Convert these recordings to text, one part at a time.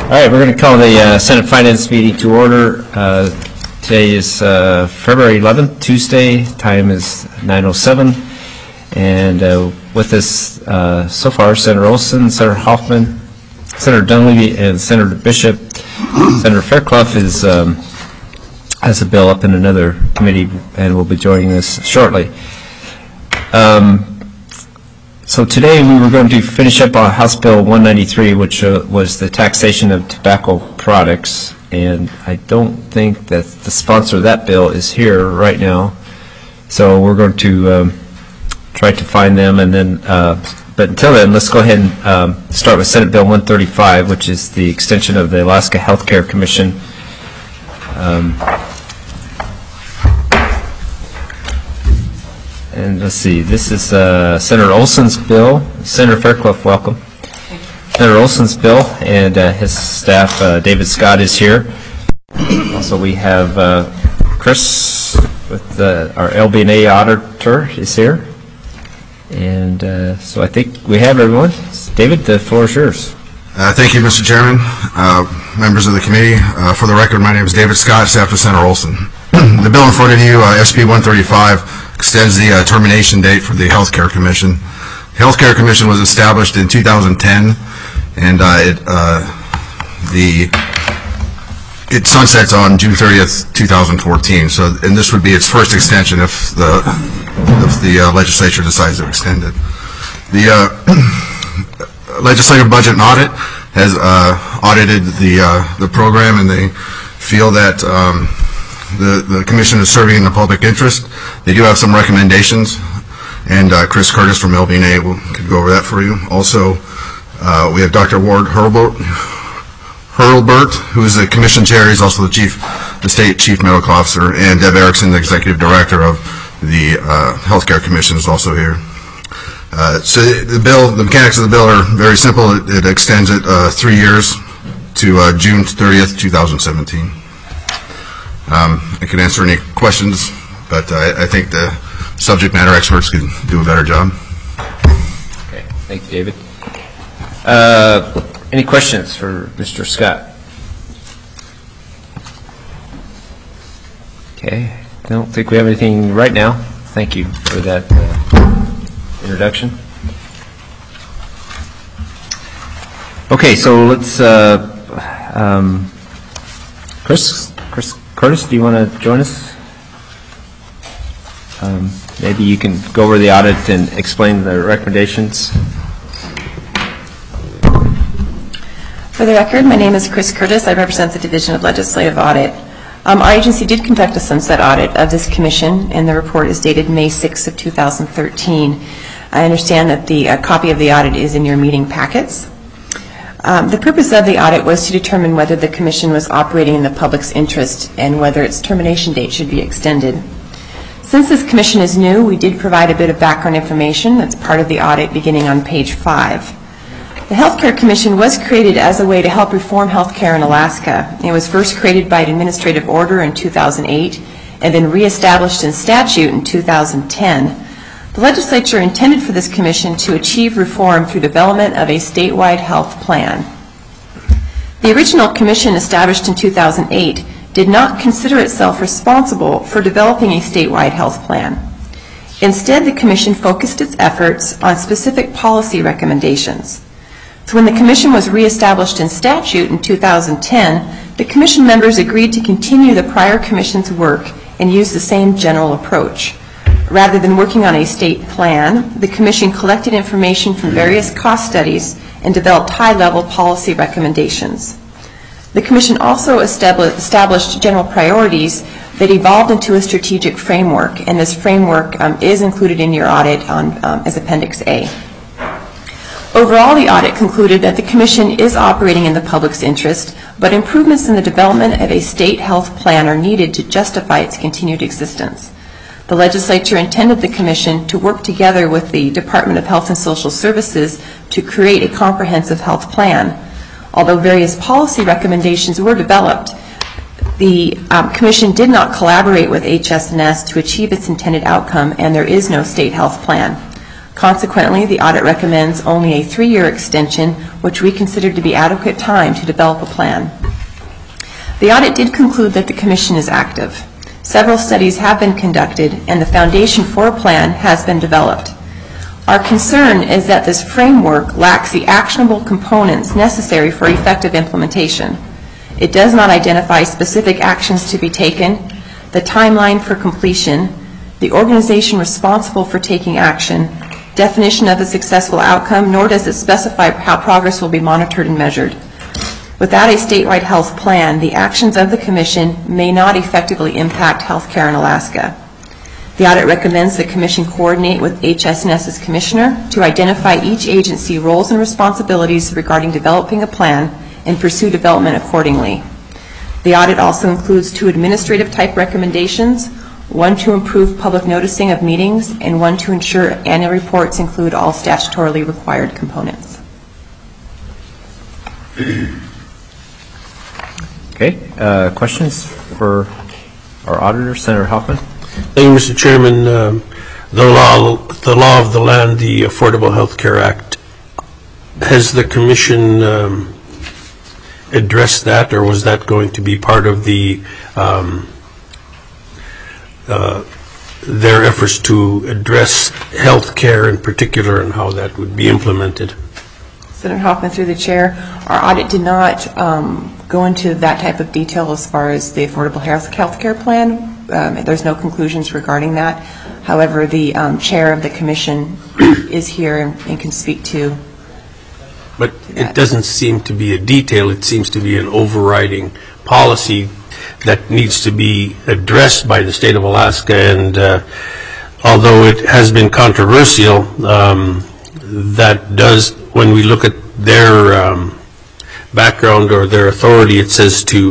All right, we're going to call the Senate Finance meeting to order. Today is February 11th, Tuesday. Time is 9:07. And with us so far, Senator Olson, Senator Hoffman, Senator Dunleavy, and Senator Bishop. Senator Fairclough has a bill up in another committee and will be joining us shortly. So today we were going to finish up on House Bill 193, which was the taxation of tobacco products, and I don't think that the sponsor of that bill is here right now. So we're going to try to find them, and then, but until then, let's go ahead and start with Senate Bill 135, which is the extension of the Alaska Healthcare Commission. And let's see, this is Senator Olson's bill. Senator Fairclough, welcome. Senator Olson's bill, and his staff, David Scott, is here. Also, we have Chris, with our LB&A auditor, is here. And so I think we have everyone. David, the floor is yours. Thank you, Mr. Chairman, members of the committee. For the record, my name is David Scott, staff of Senator Olson. The bill in front of you, SB 135, extends the termination date for the Healthcare Commission. The Healthcare Commission was established in 2010, and it sunsets on June 30th, 2014. So, and this would be its first extension if the legislature decides to extend it. The Legislative Budget and Audit has audited the program, and they feel that the commission is serving in the public interest. They do have some recommendations, and Chris Curtis from LB&A could go over that for you. Also, we have Dr. Ward Hurlbert, who is the commission chair. He's also the state chief medical officer, and Deb Erickson, the executive director of the Healthcare Commission, is also here. So the mechanics of the bill are very simple. It extends it 3 years to June 30th, 2017. I can answer any questions, but I think the subject matter experts can do a better job. Okay, thank you, David. Any questions for Mr. Scott? Okay, I don't think we have anything right now. Thank you for that introduction. Okay, so let's, Chris Curtis, do you want to join us? Maybe you can go over the audit and explain the recommendations. For the record, my name is Chris Curtis. I represent the Division of Legislative Audit. Our agency did conduct a sunset audit of this commission, and the report is dated May 6th of 2013. I understand that the copy of the audit is in your meeting packets. The purpose of the audit was to determine whether the commission was operating in the public's interest and whether its termination date should be extended. Since this commission is new, we did provide a bit of background information that's part of the audit beginning on page 5. The Healthcare Commission was created as a way to help reform healthcare in Alaska. It was first created by an administrative order in 2008 and then reestablished in statute in 2010. The legislature intended for this commission to achieve reform through development of a statewide health plan. The original commission, established in 2008, did not consider itself responsible for developing a statewide health plan. Instead, the commission focused its efforts on specific policy recommendations. So when the commission was reestablished in statute in 2010, the commission members agreed to continue the prior commission's work and use the same general approach. Rather than working on a state plan, the commission collected information from various cost studies and developed high-level policy recommendations. The commission also established general priorities that evolved into a strategic framework, and this framework is included in your audit as Appendix A. Overall, the audit concluded that the commission is operating in the public's interest, but improvements in the development of a state health plan are needed to justify its continued existence. The legislature intended the commission to work together with the Department of Health and Social Services to create a comprehensive health plan. Although various policy recommendations were developed, the commission did not collaborate with HS&S to achieve its intended outcome, and there is no state health plan. Consequently, the audit recommends only a 3-year extension, which we consider to be adequate time to develop a plan. The audit did conclude that the Commission is active. Several studies have been conducted, and the foundation for a plan has been developed. Our concern is that this framework lacks the actionable components necessary for effective implementation. It does not identify specific actions to be taken, the timeline for completion, the organization responsible for taking action, definition of a successful outcome, nor does it specify how progress will be monitored and measured. Without a statewide health plan, the actions of the Commission may not effectively impact healthcare in Alaska. The audit recommends the Commission coordinate with HSNS's Commissioner to identify each agency roles and responsibilities regarding developing a plan and pursue development accordingly. The audit also includes 2 administrative type recommendations, one to improve public noticing of meetings, and one to ensure annual reports include all statutorily required components. Okay, questions for our auditor, Senator Hoffman? Thank you, Mr. Chairman. The law of the land, the Affordable Health Care Act, has the Commission addressed that, or was that going to be part of the their efforts to address health care in particular and how that would be implemented? Senator Hoffman, through the chair, our audit did not go into that type of detail as far as the Affordable Health Care Plan. There's no conclusions regarding that. However, the chair of the Commission is here and can speak to. But it doesn't seem to be a detail. It seems to be an overriding policy that needs to be addressed by the state of Alaska. And although it has been controversial, that does, when we look at their background or their authority, it says to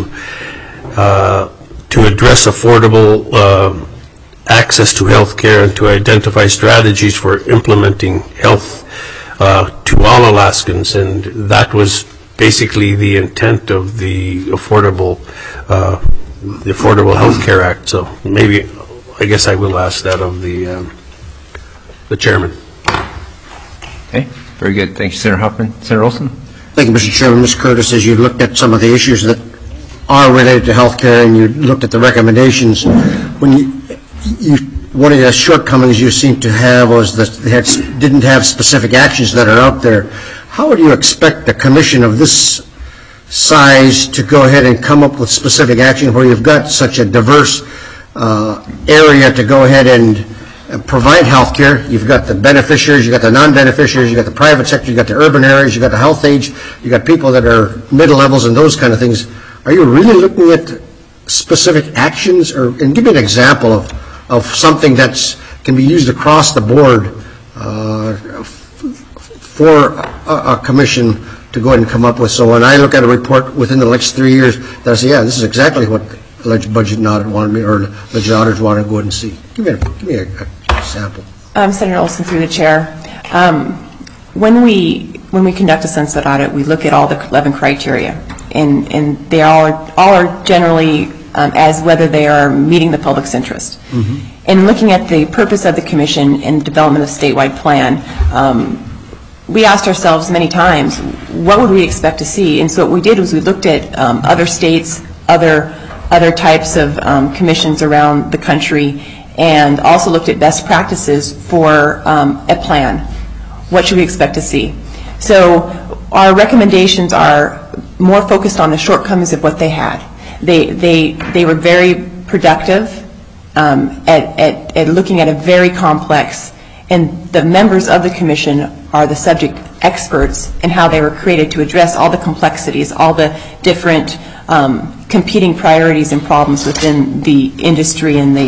address affordable access to health care and to identify strategies for implementing health to all Alaskans, and that was basically the intent of the Affordable Health Care Act. So maybe, I guess I will ask that of the chairman. Okay, very good. Thank you, Senator Hoffman. Senator Olson? Thank you, Mr. Chairman. Ms. Curtis, as you looked at some of the issues that are related to health care and you looked at the recommendations, when one of the shortcomings you seem to have was that they didn't have specific actions that are out there. How would you expect a commission of this size to go ahead and come up with specific action where you've got such a diverse area to go ahead and provide health care? You've got the beneficiaries, you've got the non-beneficiaries, you've got the private sector, you've got the urban areas, you've got the health age, you've got people that are middle levels and those kind of things. Are you really looking at specific actions? And give me an example of something that can be used across the board for a commission to go ahead and come up with. So when I look at a report within the next 3 years, that I say, yeah, this is exactly what the alleged budget and audit wanted me, or the auditors want to go ahead and see. Give me a sample. Senator Olson, through the chair. When we conduct a sunset audit, we look at all the 11 criteria, and they all are generally as whether they are meeting the public's interest. Mm-hmm. And looking at the purpose of the commission and development of a statewide plan, we asked ourselves many times, what would we expect to see? And so what we did was we looked at other states, other types of commissions around the country, and also looked at best practices for a plan. What should we expect to see? So our recommendations are more focused on the shortcomings of what they had. They were very productive at looking at a very complex, and the members of the commission are the subject experts in how they were created to address all the complexities, all the different competing priorities and problems within the industry. And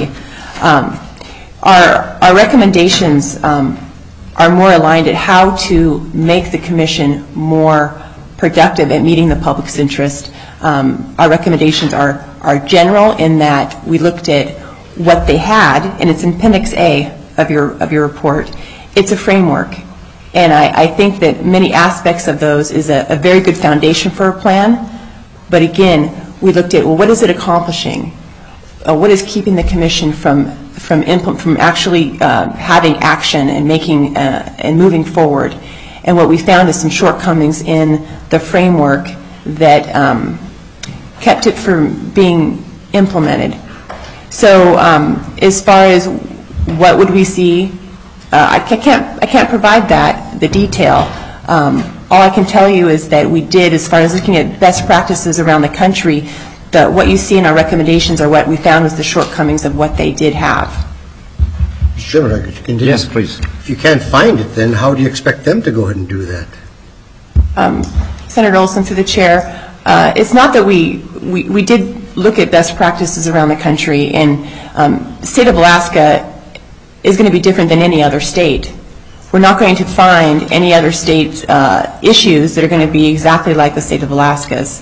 our recommendations are more aligned at how to make the commission more productive at meeting the public's interest. Our recommendations are general in that we looked at what they had, and it's in Appendix A of your report. It's a framework, and I think that many aspects of those is a very good foundation for a plan. But again, we looked at, well, what is it accomplishing? What is keeping the commission from from actually having action and making and moving forward. And what we found is some shortcomings in the framework that kept it from being implemented. So as far as what would we see, I can't provide the detail. All I can tell you is that we did, as far as looking at best practices around the country, what you see in our recommendations are what we found was the shortcomings of what they did have. Mr. Chairman, I could continue? Yes, please. If you can't find it, then how do you expect them to go ahead and do that? Senator Olson, through the chair, it's not that we did look at best practices around the country, and the state of Alaska is going to be different than any other state. We're not going to find any other state issues that are going to be exactly like the state of Alaska's.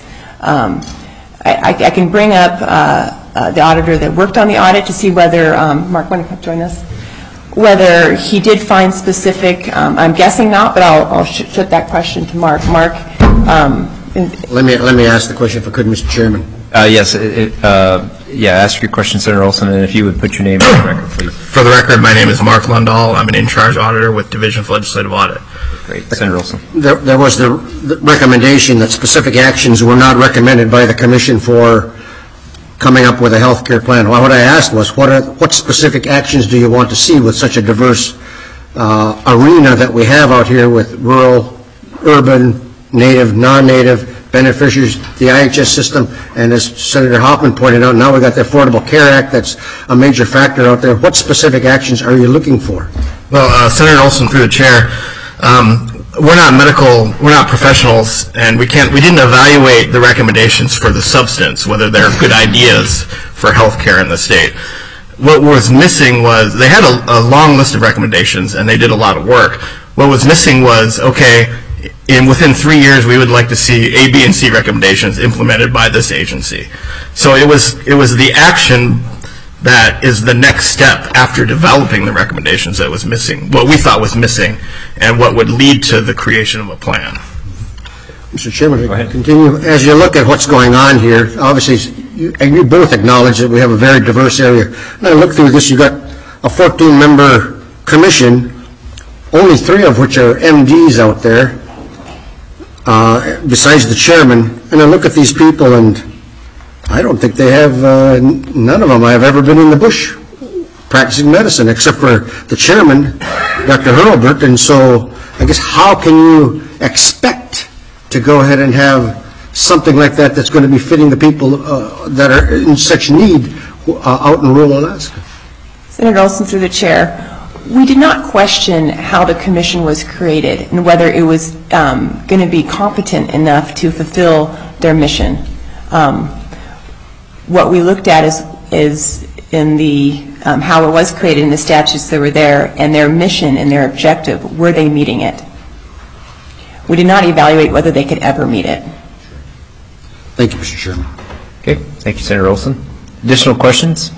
I can bring up the auditor that worked on the audit to see whether, Mark, want to come join us? Whether he did find specific, I'm guessing not, but I'll shut that question to Mark. Mark? Let me ask the question if I could, Mr. Chairman. Yes, ask your question, Senator Olson, and if you would put your name on the record, please. For the record, my name is Mark Lundahl. I'm an in-charge auditor with Division of Legislative Audit. Great. Senator Olson. There was the recommendation that specific actions were not recommended by the Commission for coming up with a health care plan. Well, what I asked was, what specific actions do you want to see with such a diverse arena that we have out here with rural, urban, native, non-native beneficiaries, the IHS system, and as Senator Hoffman pointed out, now we've got the Affordable Care Act that's a major factor out there. What specific actions are you looking for? Well, Senator Olson, through the chair, we're not professionals, and we didn't evaluate the recommendations for the substance, whether they're good ideas for health care in the state. What was missing was, they had a long list of recommendations, and they did a lot of work. What was missing was, okay, within 3 years, we would like to see A, B, and C recommendations implemented by this agency. So it was the action that is the next step after developing the recommendations that was missing, what we thought was missing, and what would lead to the creation of a plan. Mr. Chairman, if I can continue. As you look at what's going on here, obviously, you both acknowledge that we have a very diverse area. And I look through this, you've got a 14-member commission, only 3 of which are MDs out there, besides the chairman. And I look at these people, and I don't think they have, none of them have ever been in the bush practicing medicine, except for the chairman, Dr. Hurlburt. And so I guess how can you expect to go ahead and have something like that that's going to be fitting the people that are in such need out in rural Alaska? Senator Olson, through the chair, we did not question how the commission was created and whether it was going to be competent enough to fulfill their mission. What we looked at is in the how it was created in the statutes that were there, and their mission and their objective, were they meeting it? We did not evaluate whether they could ever meet it. Thank you, Mr. Chairman. Okay, thank you, Senator Olson. Additional questions?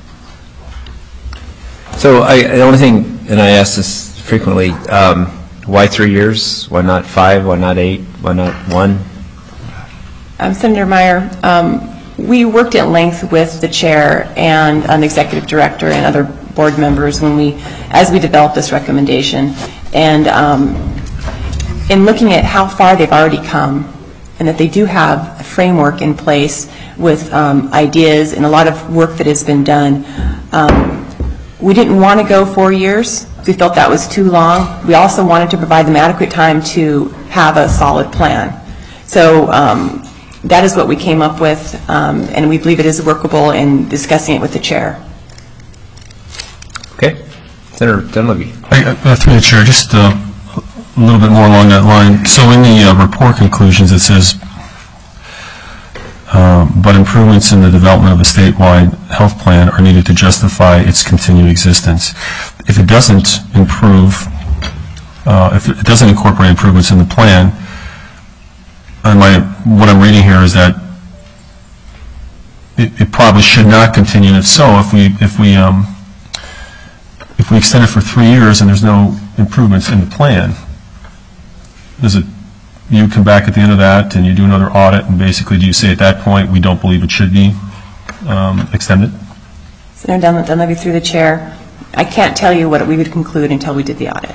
So the only thing, and I ask this frequently, why 3 years? Why not 5? Why not 8? Why not 1? Senator Meyer, we worked at length with the chair and an executive director and other board members as we developed this recommendation. And in looking at how far they've already come, and that they do have a framework in place with ideas and a lot of work that has been done, we didn't want to go 4 years. We felt that was too long. We also wanted to provide them adequate time to have a solid plan. So that is what we came up with, and we believe it is workable in discussing it with the chair. Okay. Senator Dunleavy. Through the chair, just a little bit more along that line. So in the report conclusions, it says, but improvements in the development of a statewide health plan are needed to justify its continued existence. If it doesn't improve, if it doesn't incorporate improvements in the plan, what I'm reading here is that it probably should not continue. And if so, if we extend it for 3 years and there's no improvements in the plan, you come back at the end of that and you do another audit, and basically do you say at that point we don't believe it should be extended? Senator Dunleavy, through the chair, I can't tell you what we would conclude until we did the audit.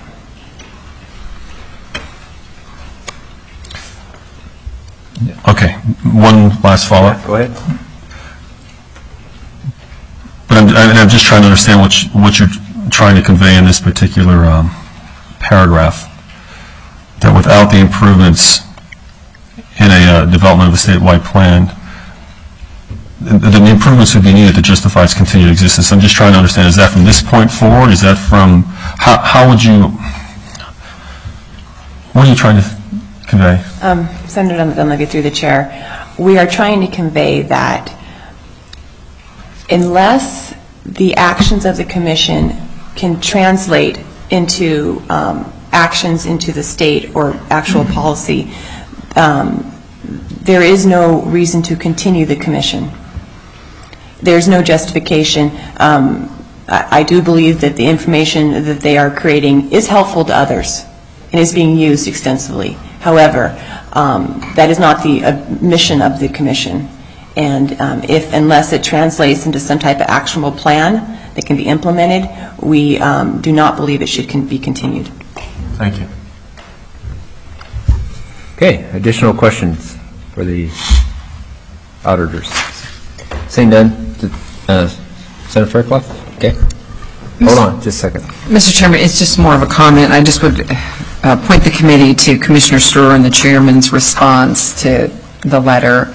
Okay, one last follow-up. Go ahead. But I'm just trying to understand what you're trying to convey in this particular paragraph, that without the improvements in a development of a statewide plan, the improvements would be needed to justify its continued existence. I'm just trying to understand, is that from this point forward? Is that from, how would you, what are you trying to convey? Senator Dunleavy, through the chair, we are trying to convey that unless the actions of the commission can translate into actions into the state or actual policy, there is no reason to continue the commission. There's no justification. I do believe that the information that they are creating is helpful to others and is being used extensively. However, that is not the mission of the commission. And unless it translates into some type of actionable plan that can be implemented, we do not believe it should be continued. Thank you. Okay, additional questions for the auditors? Seeing none, Senator Fairclough? Okay. Hold on just a second. Mr. Chairman, it's just more of a comment. I just would point the committee to Commissioner Struer and the chairman's response to the letter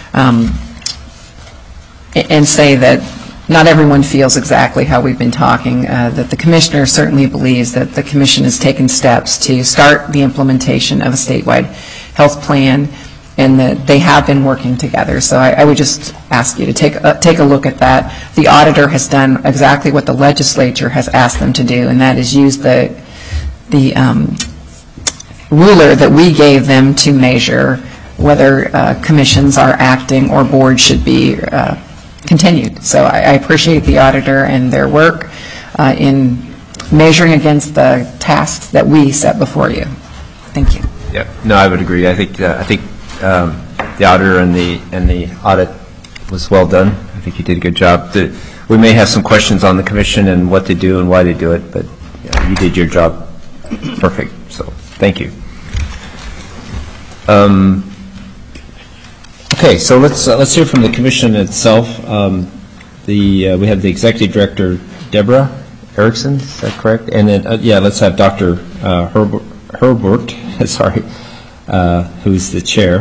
and say that not everyone feels exactly how we've been talking, that the commissioner certainly believes that the commission has taken steps to start the implementation of a statewide health plan and that they have been working together. So I would just ask you to take a look at that. The auditor has done exactly what the legislature has asked them to do, and that is use the ruler that we gave them to measure whether commissions are acting or boards should be continued. So I appreciate the auditor and their work in measuring against the tasks that we set before you. Thank you. Yeah, no, I would agree. I think the auditor and the audit was well done. I think you did a good job. We may have some questions on the commission and what they do and why they do it, but you did your job perfect. So thank you. Okay, so let's hear from the commission itself. We have the executive director, Deborah Erickson. Is that correct? And then let's have Dr. Herbert. Sorry. Who's the chair,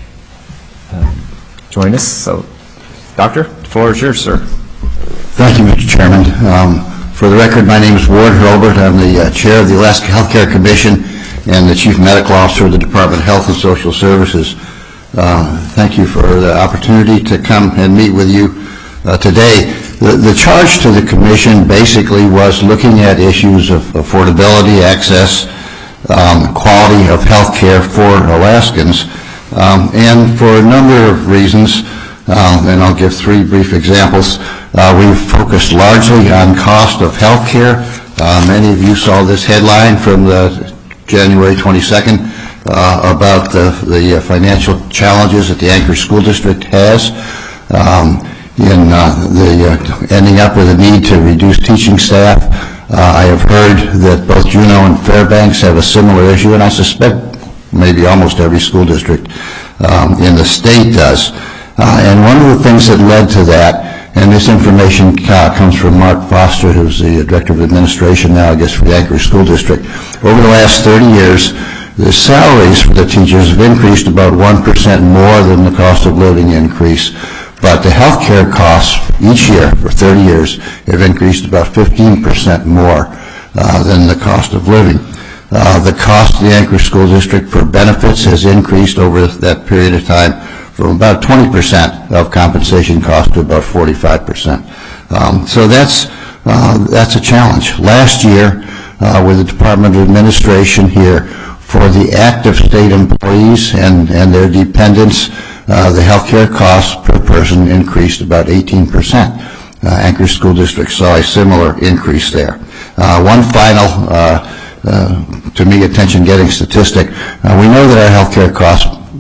join us. So, Doctor, the floor is yours, sir. Thank you, Mr. Chairman. For the record, my name is Ward Herbert. I'm the chair of the Alaska Healthcare Commission and the chief medical officer of the Department of Health and Social Services. Thank you for the opportunity to come and meet with you today. The charge to the commission basically was looking at issues of affordability, access, quality of health care for Alaskans, and for a number of reasons, and I'll give three brief examples. We've focused largely on cost of health care. Many of you saw this headline from the January 22nd about the financial challenges that the Anchorage School District has in ending up with a need to reduce teaching staff. I have heard that both Juneau and Fairbanks have a similar issue, and I suspect maybe almost every school district in the state does. And one of the things that led to that, and this information comes from Mark Foster, who's the Director of Administration now, I guess, for the Anchorage School District. Over the last 30 years, the salaries for the teachers have increased about 1% more than the cost of living increase. But the health care costs each year for 30 years have increased about 15% more than the cost of living. The cost of the Anchorage School District for benefits has increased over that period of time from about 20% of compensation cost to about 45%. So that's a challenge. Last year, with the Department of Administration here, for the active state employees and their dependents, the health care costs per person increased about 18%. Anchorage School District saw a similar increase there. One final, to me, attention-getting statistic. We know that our health care costs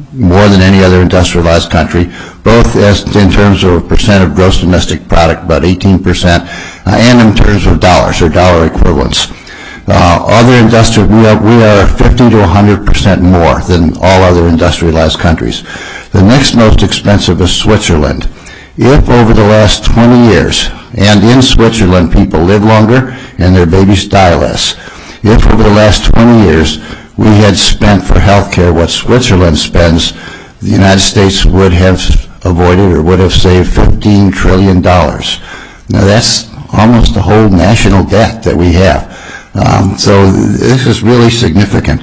more than any other industrialized country, both as in terms of percent of gross domestic product, about 18%, and in terms of dollars or dollar equivalents. Other industrial, we are 50 to 100% more than all other industrialized countries. The next most expensive is Switzerland. If over the last 20 years, and in Switzerland people live longer and their babies die less, if over the last 20 years we had spent for health care what Switzerland spends, the United States would have avoided or would have saved $15 trillion. Now that's almost the whole national debt that we have. So this is really significant.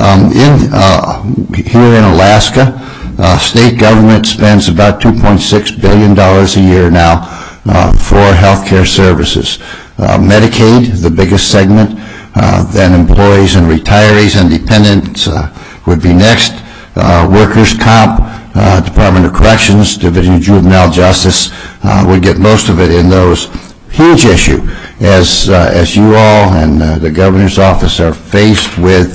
Here in Alaska, state government spends about $2.6 billion a year now for health care services. Medicaid, the biggest segment, then employees and retirees and dependents would be next. Workers' comp, Department of Corrections, Division of Juvenile Justice would get most of it in those. Huge issue as you all and the governor's office are faced with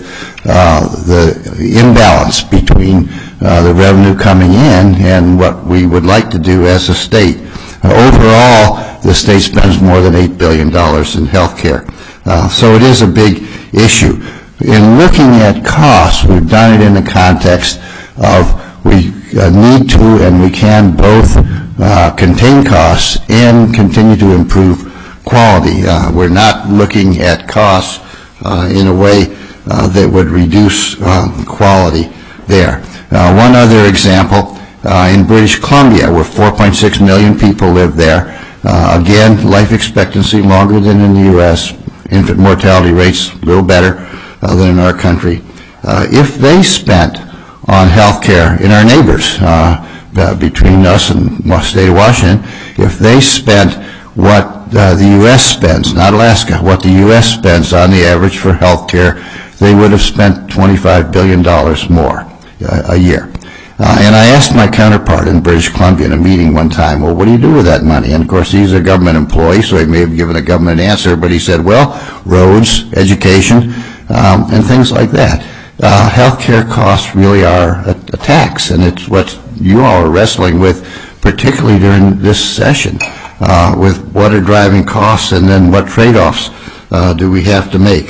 the imbalance between the revenue coming in and what we would like to do as a state. Overall, the state spends more than $8 billion in health care. So it is a big issue. In looking at costs, we've done it in the context of we need to and we can both contain costs and continue to improve quality. We're not looking at costs in a way that would reduce quality there. One other example, in British Columbia, where 4.6 million people live there, again, life expectancy longer than in the U.S., infant mortality rates a little better than in our country. If they spent on health care in our neighbors, between us and the state of Washington, if they spent what the U.S. spends, not Alaska, what the U.S. spends on the average for health care, they would have spent $25 billion more a year. And I asked my counterpart in British Columbia in a meeting one time, well, what do you do with that money? And of course, he's a government employee, so he may have given a government answer, but he said, well, roads, education, and things like that. Healthcare costs really are a tax, and it's what you all are wrestling with, particularly during this session, with what are driving costs and then what trade-offs do we have to make.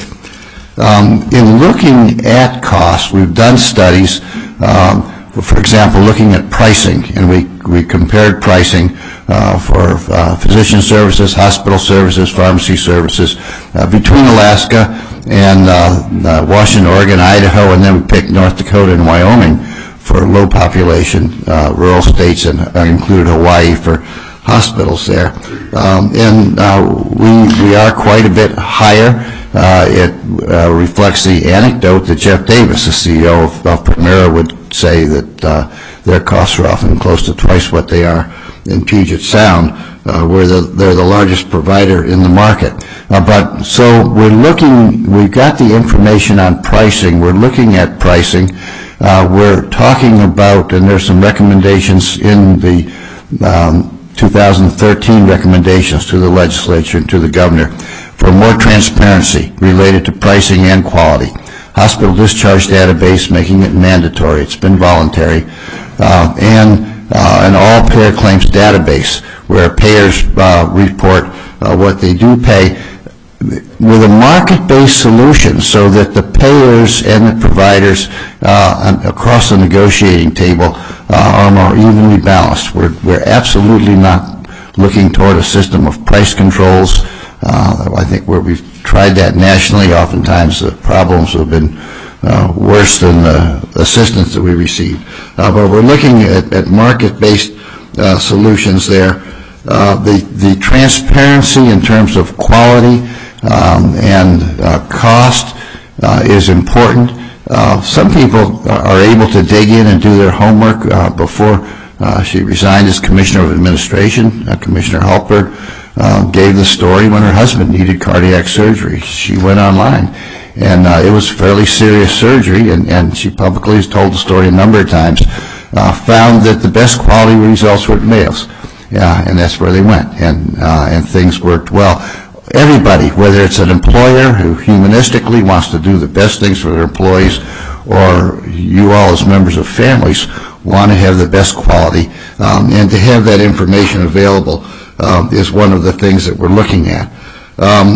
In looking at costs, we've done studies, for example, looking at pricing, and we compared pricing for physician services, hospital services, pharmacy services between Alaska and Washington, Oregon, Idaho, and then we picked North Dakota and Wyoming for low population rural states, and included Hawaii for hospitals there. And we are quite a bit higher. It reflects the anecdote that Jeff Davis, the CEO of Premera, would say that their costs are often close to twice what they are in Puget Sound, where they're the largest provider in the market. But so we've got the information on pricing. We're looking at pricing. We're talking about, and there's some recommendations in the 2013 recommendations to the legislature and to the governor for more transparency related to pricing and quality. Hospital discharge database, making it mandatory. It's been voluntary. And an all-payer claims database where payers report what they do pay with a market-based solution so that the payers and the providers across the negotiating table are more evenly balanced. We're absolutely not looking toward a system of price controls. I think where we've tried that nationally, oftentimes the problems have been worse than the assistance that we receive. But we're looking at market-based solutions there. The transparency in terms of quality and cost is important. Some people are able to dig in and do their homework. Before she resigned as Commissioner of Administration, Commissioner Halpert gave the story when her husband needed cardiac surgery. She went online, and it was fairly serious surgery, and she publicly has told the story a number of times, found that the best quality results were at Mayo's. And that's where they went, and things worked well. Everybody, whether it's an employer who humanistically wants to do the best things for their employees, or you all as members of families want to have the best quality, and to have that information available is one of the things that we're looking at. I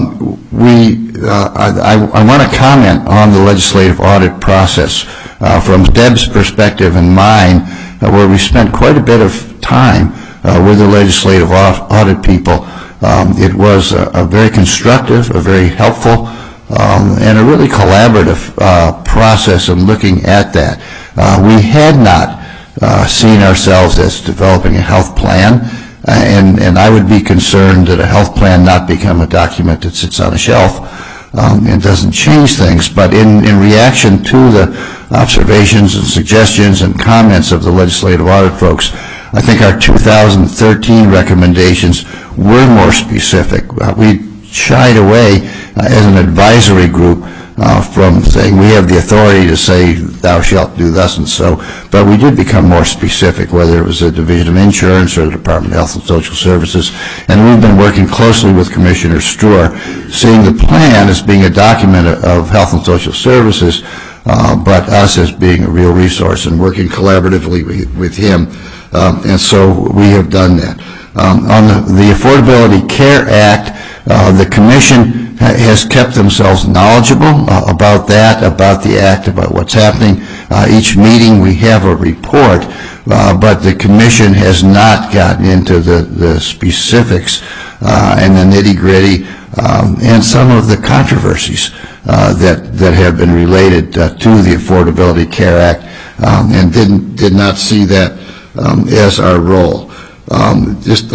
want to comment on the legislative audit process from Deb's perspective and mine, where we spent quite a bit of time with the legislative audit people. It was a very constructive, a very helpful, and a really collaborative process in looking at that. We had not seen ourselves as developing a health plan, and I would be concerned that a health plan not become a document that sits on a shelf and doesn't change things. But in reaction to the observations and suggestions and comments of the legislative audit folks, I think our 2013 recommendations were more specific. We shied away as an advisory group from saying we have the authority to say thou shalt do thus and so, but we did become more specific, whether it was the Division of Insurance or the Department of Health and Social Services, and we've been working closely with Commissioner Struer, seeing the plan as being a document of Health and Social Services, but us as being a real resource and working collaboratively with him, and so we have done that. On the Affordability Care Act, the Commission has kept themselves knowledgeable about that, about the Act, about what's happening. Each meeting we have a report, but the Commission has not gotten into the specifics and the nitty-gritty and some of the controversies that have been related to the Affordability Care Act, and did not see that as our role. Just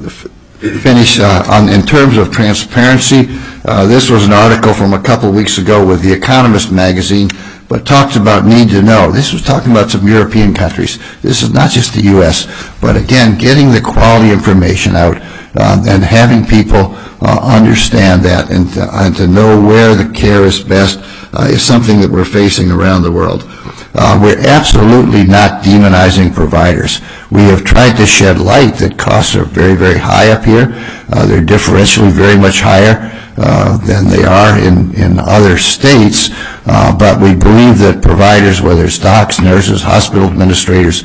finish in terms of transparency. This was an article from a couple of weeks ago with The Economist magazine, but talks about need to know. This was talking about some European countries. This is not just the U.S., but again, getting the quality information out and having people understand that and to know where the care is best is something that we're facing around the world. We're absolutely not demonizing providers. We have tried to shed light that costs are very, very high up here. They're differentially very much higher than they are in other states, but we believe that providers, whether it's docs, nurses, hospital administrators,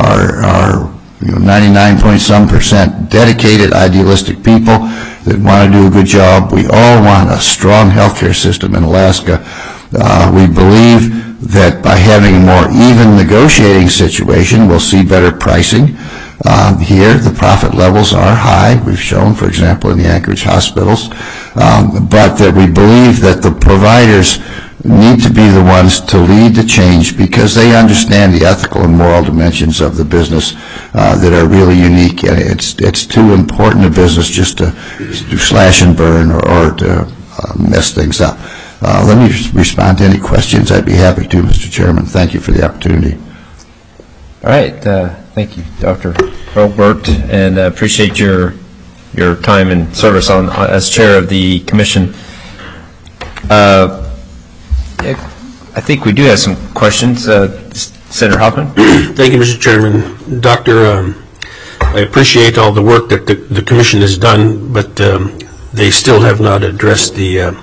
are 99-point-some% dedicated, idealistic people that want to do a good job. We all want a strong healthcare system in Alaska. We believe that by having a more even negotiating situation, we'll see better pricing. Here, the profit levels are high. We've shown, for example, in the Anchorage hospitals, but that we believe that the providers need to be the ones to lead the change because they understand the ethical and moral dimensions of the business that are really unique. And it's too important a business just to slash and burn or to mess things up. Let me respond to any questions. I'd be happy to, Mr. Chairman. Thank you for the opportunity. All right. Thank you, Dr. Hurlbert, and appreciate your time and service as chair of the commission. I think we do have some questions. Senator Hoffman? Thank you, Mr. Chairman. Doctor, I appreciate all the work that the commission has done, but they still have not addressed the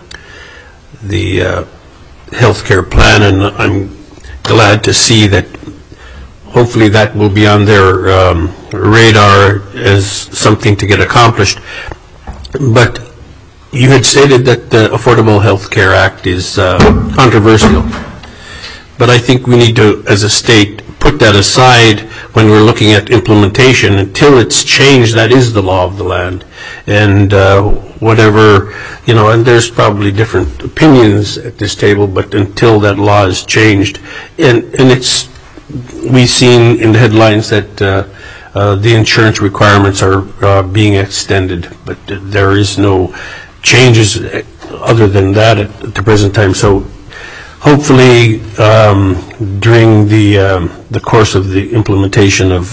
health care plan, and I'm glad to see that hopefully that will be on their radar as something to get accomplished. But you had stated that the Affordable Health Care Act is controversial, but I think we need to, as a state, put that aside when we're looking at implementation. Until it's changed, that is the law of the land. And whatever, and there's probably different opinions at this table, but until that law is changed, and we've seen in the headlines that the insurance requirements are being extended, but there is no changes other than that at the present time. So hopefully during the course of the implementation of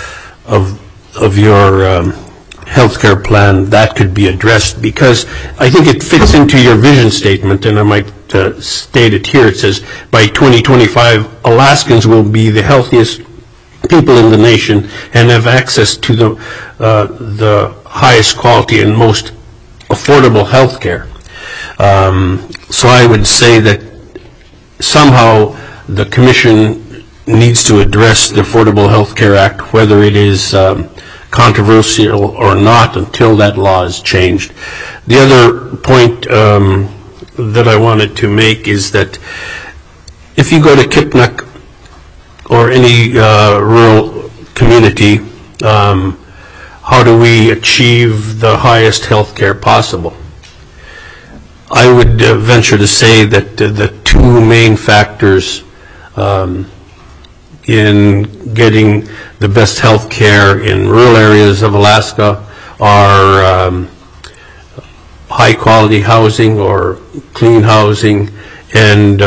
your healthcare plan, that could be addressed, because I think it fits into your vision statement, and I might state it here. It says, by 2025, Alaskans will be the healthiest people in the nation and have access to the highest quality and most affordable health care. So I would say that somehow the Commission needs to address the Affordable Health Care Act, whether it is controversial or not, until that law is changed. The other point that I wanted to make is that if you go to Kipnuk or any rural community, how do we achieve the highest health care possible? I would venture to say that the two main factors in getting the best health care in rural areas of Alaska are high quality housing or clean housing and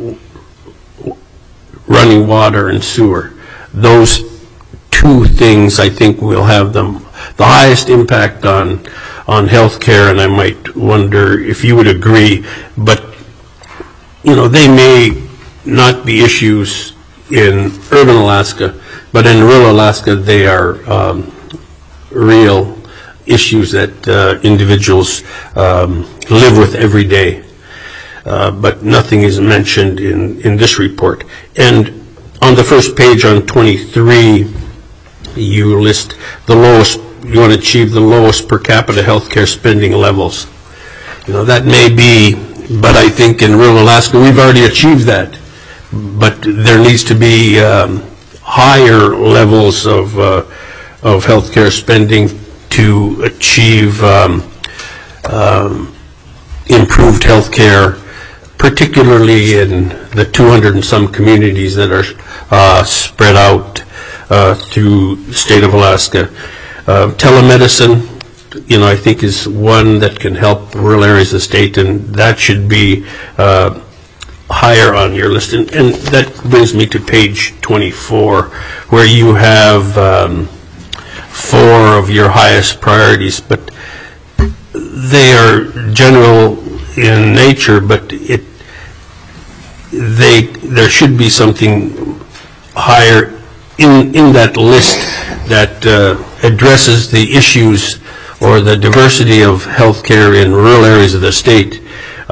running water and sewer. Those two things, I think, will have the highest impact on health care, and I might wonder if you would agree, but they may not be issues in urban Alaska, but in rural Alaska they are real issues that individuals live with every day. But nothing is mentioned in this report. And on the first page on 23, you list the lowest, you want to achieve the lowest per capita healthcare spending levels. That may be, but I think in rural Alaska we've already achieved that. But there needs to be higher levels of healthcare spending to achieve improved healthcare, particularly in the 200 and some communities that are spread out through the state of Alaska. Telemedicine, I think is one that can help rural areas of the state, and that should be higher on your list. And that brings me to page 24, where you have 4 of your highest priorities, but they are general in nature, but there should be something higher in that list that addresses the issues or the diversity of healthcare in rural areas of the state.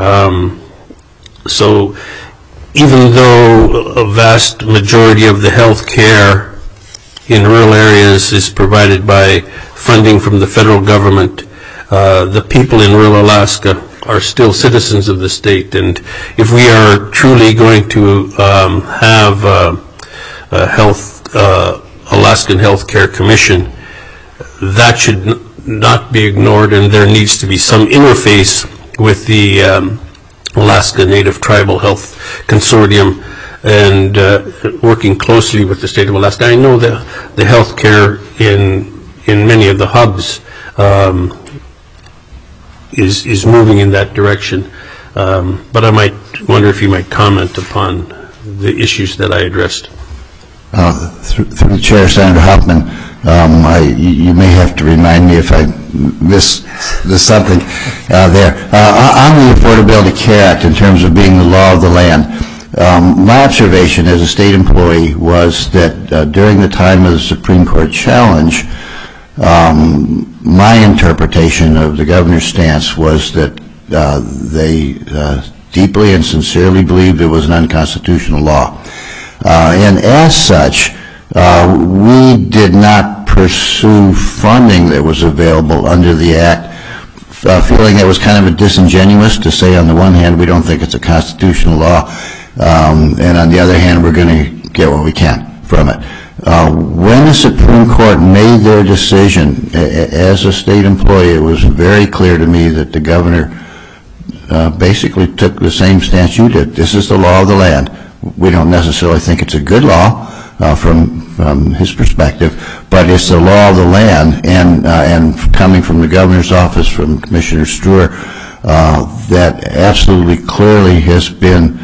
So even though a vast majority of the health care in rural areas is provided by funding from the federal government, the people in rural Alaska are still citizens of the state. And if we are truly going to have a Alaskan Healthcare Commission, that should not be ignored, and there needs to be some interface with the Alaska Native Tribal Health Consortium and working closely with the state of Alaska. I know that the health care in many of the hubs is moving in that direction, but I might wonder if you might comment upon the issues that I addressed. Through the chair, Senator Hoffman, you may have to remind me if I missed something there. On the Affordability Care Act, in terms of being the law of the land, my observation as a state employee was that during the time of the Supreme Court challenge, my interpretation of the governor's stance was that they deeply and sincerely believed it was an unconstitutional law. And as such, we did not pursue funding that was available under the Act, feeling it was kind of a disingenuous to say on the one hand we don't think it's a constitutional law, and on the other hand we're going to get what we can from it. When the Supreme Court made their decision, as a state employee, it was very clear to me that the governor basically took the same stance you did. This is the law of the land. We don't necessarily think it's a good law from his perspective, but it's the law of the land, and coming from the governor's office, from Commissioner Struer, that absolutely clearly has been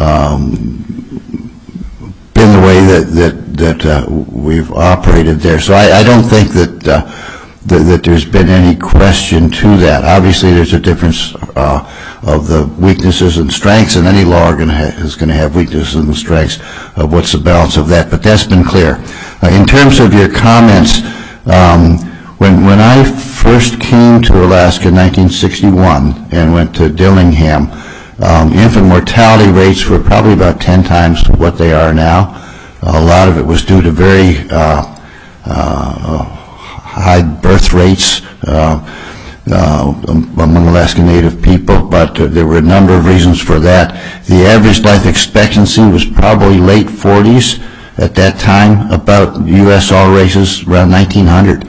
the way that we've operated there. So I don't think that there's been any question to that. Obviously, there's a difference of the weaknesses and strengths, and any law is going to have weaknesses and strengths of what's the balance of that, but that's been clear. In terms of your comments, when I first came to Alaska in 1961 and went to Dillingham, Infant mortality rates were probably about 10 times what they are now. A lot of it was due to very high birth rates among Alaska Native people, but there were a number of reasons for that. The average life expectancy was probably late 40s at that time, about U.S. all races around 1900.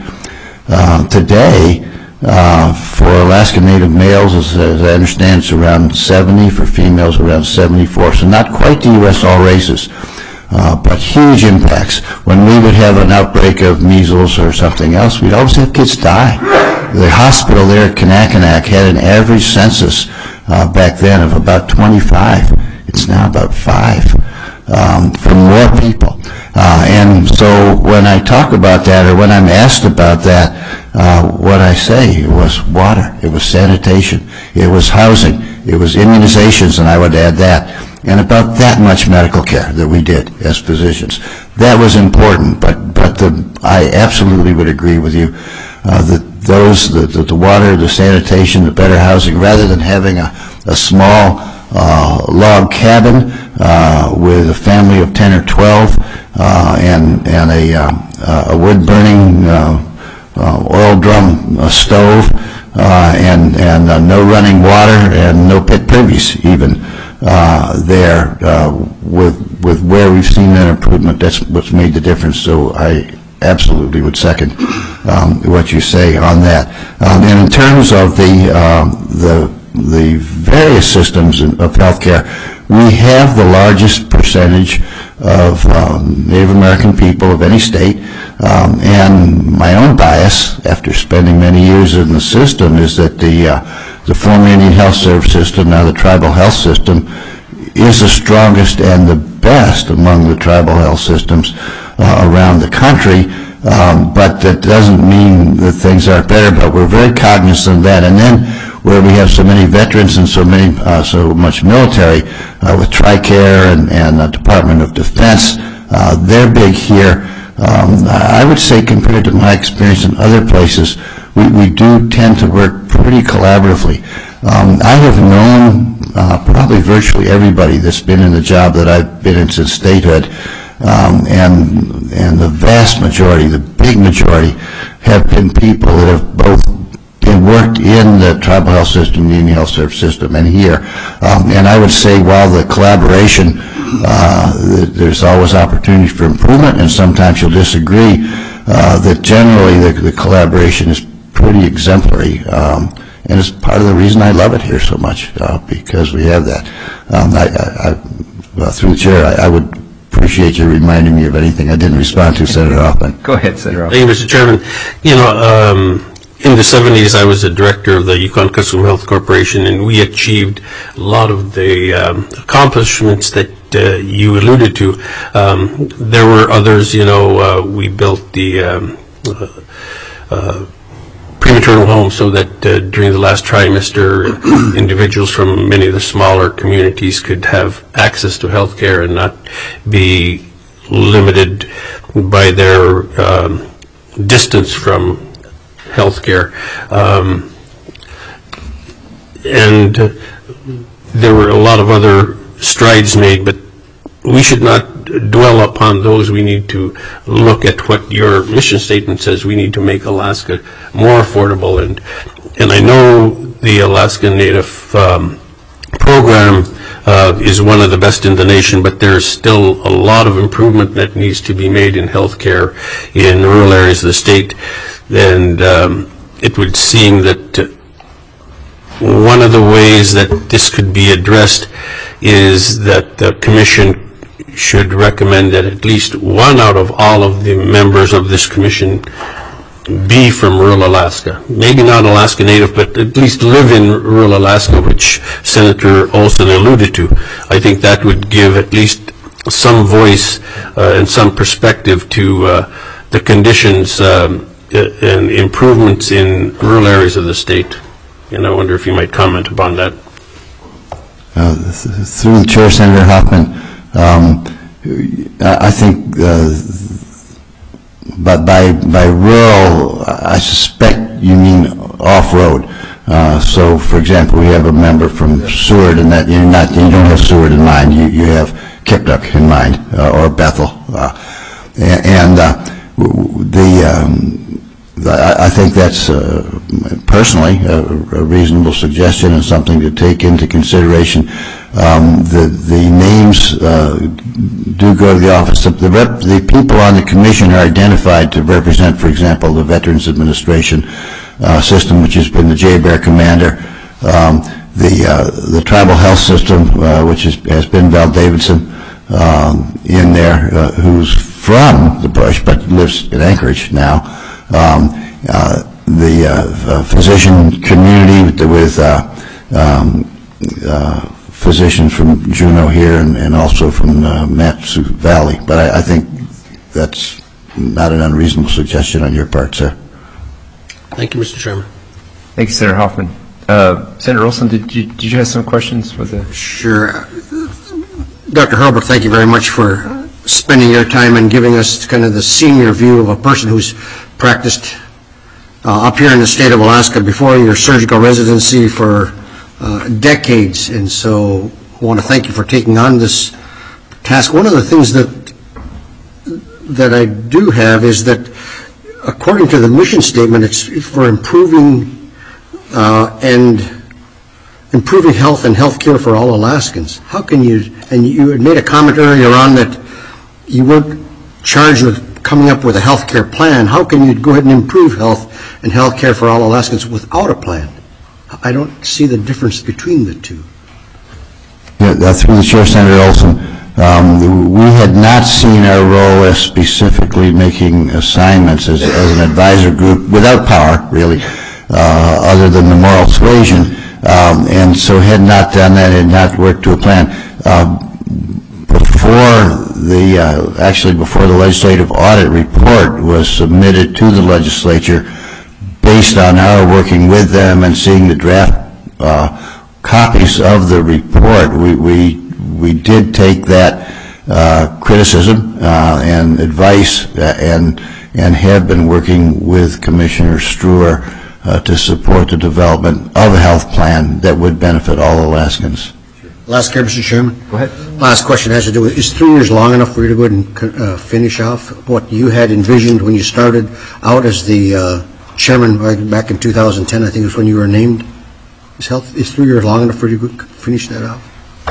Today, for Alaska Native males, as I understand, it's around 70, for females around 74, so not quite the U.S. all races. But huge impacts. When we would have an outbreak of measles or something else, we'd always have kids die. The hospital there at Kanakanak had an average census back then of about 25. It's now about 5 for more people. And so when I talk about that, or when I'm asked about that, what I say was water, it was sanitation, it was housing, it was immunizations, and I would add that, and about that much medical care that we did as physicians. That was important, but I absolutely would agree with you that the water, the sanitation, the better housing, rather than having a small log cabin with a family of 10 or 12 and a wood-burning oil drum stove and no running water and no pit privies even there with where we've seen that improvement. That's what's made the difference. So I absolutely would second what you say on that. And in terms of the various systems of healthcare, we have the largest percentage of Native American people of any state, and my own bias, after spending many years in the system, is that the former Indian Health Service system, now the tribal health system, is the strongest and the best among the tribal health systems around the country. But that doesn't mean that things aren't better, but we're very cognizant of that. And then where we have so many veterans and so much military, with TRICARE and the Department of Defense, they're big here. I would say, compared to my experience in other places, we do tend to work pretty collaboratively. I have known probably virtually everybody that's been in the job that I've been in since statehood, and the vast majority, the big majority, have been people that have both been worked in the tribal health system, the Indian Health Service system, and here. And I would say, while the collaboration, there's always opportunity for improvement, and sometimes you'll disagree, that generally the collaboration is pretty exemplary. And it's part of the reason I love it here so much, because we have that. Through the chair, I would appreciate you reminding me of anything I didn't respond to, Senator Hoffman. Go ahead, Senator Hoffman. Thank you, Mr. Chairman. You know, in the 70s, I was the director of the Yukon-Kuskokwim Health Corporation, and we achieved a lot of the accomplishments that you alluded to. There were others, you know, we built the prematernal home so that during the last trimester, individuals from many of the smaller communities could have access to health care and not be limited by their distance from health care. And there were a lot of other strides made, but we should not dwell upon those. We need to look at what your mission statement says. We need to make Alaska more affordable, and I know the Alaska Native program is one of the best in the nation, but there's still a lot of improvement that needs to be made in health care in rural areas of the state. And it would seem that one of the ways that this could be addressed is that the Commission should recommend that at least one out of all of the members of this Commission be from rural Alaska. Maybe not Alaska Native, but at least live in rural Alaska, which Senator Olson alluded to. I think that would give at least some voice and some perspective to the conditions and improvements in rural areas of the state. And I wonder if you might comment upon that. Through the chair, Senator Hoffman, I think by rural, I suspect you mean off-road. So, for example, we have a member from Seward, and that you don't have Seward in mind. You have Kipnuck in mind, or Bethel, I think that's personally a reasonable suggestion and something to take into consideration. The names do go to the office. The people on the commission are identified to represent, for example, the Veterans Administration system, which has been the J-Bear commander, the tribal health system, which has been Val Davidson in there, who's from the bush but lives in Anchorage now. The physician community with physicians from Juneau here and also from Mat-Su Valley. But I think that's not an unreasonable suggestion on your part, sir. Thank you, Mr. Chairman. Thank you, Senator Hoffman. Senator Olson, did you have some questions for the? Sure. Dr. Hurlbert, thank you very much for spending your time and giving us kind of the senior view of a person who's practiced up here in the state of Alaska before your surgical residency for decades. And so I want to thank you for taking on this task. One of the things that I do have is that according to the mission statement, it's for improving health and health care for all Alaskans. How can you, and you had made a comment earlier on that you weren't charged with coming up with a health care plan. How can you go ahead and improve health and health care for all Alaskans without a plan? I don't see the difference between the two. Yeah, through the chair, Senator Olson, we had not seen our role as specifically making assignments as an advisor group without power, really, other than the moral suasion, and so had not done that and not worked to a plan. Before the legislative audit report was submitted to the legislature, based on our working with them and seeing the draft copies of the report, we did take that criticism and advice and have been working with Commissioner Struer to support the development of a health plan that would benefit all Alaskans. Last question, Mr. Chairman. Go ahead. Last question has to do with, is 3 years long enough for you to go ahead and finish off what you had envisioned when you started out as the chairman back in 2010, I think is when you were named? Is 3 years long enough for you to finish that out?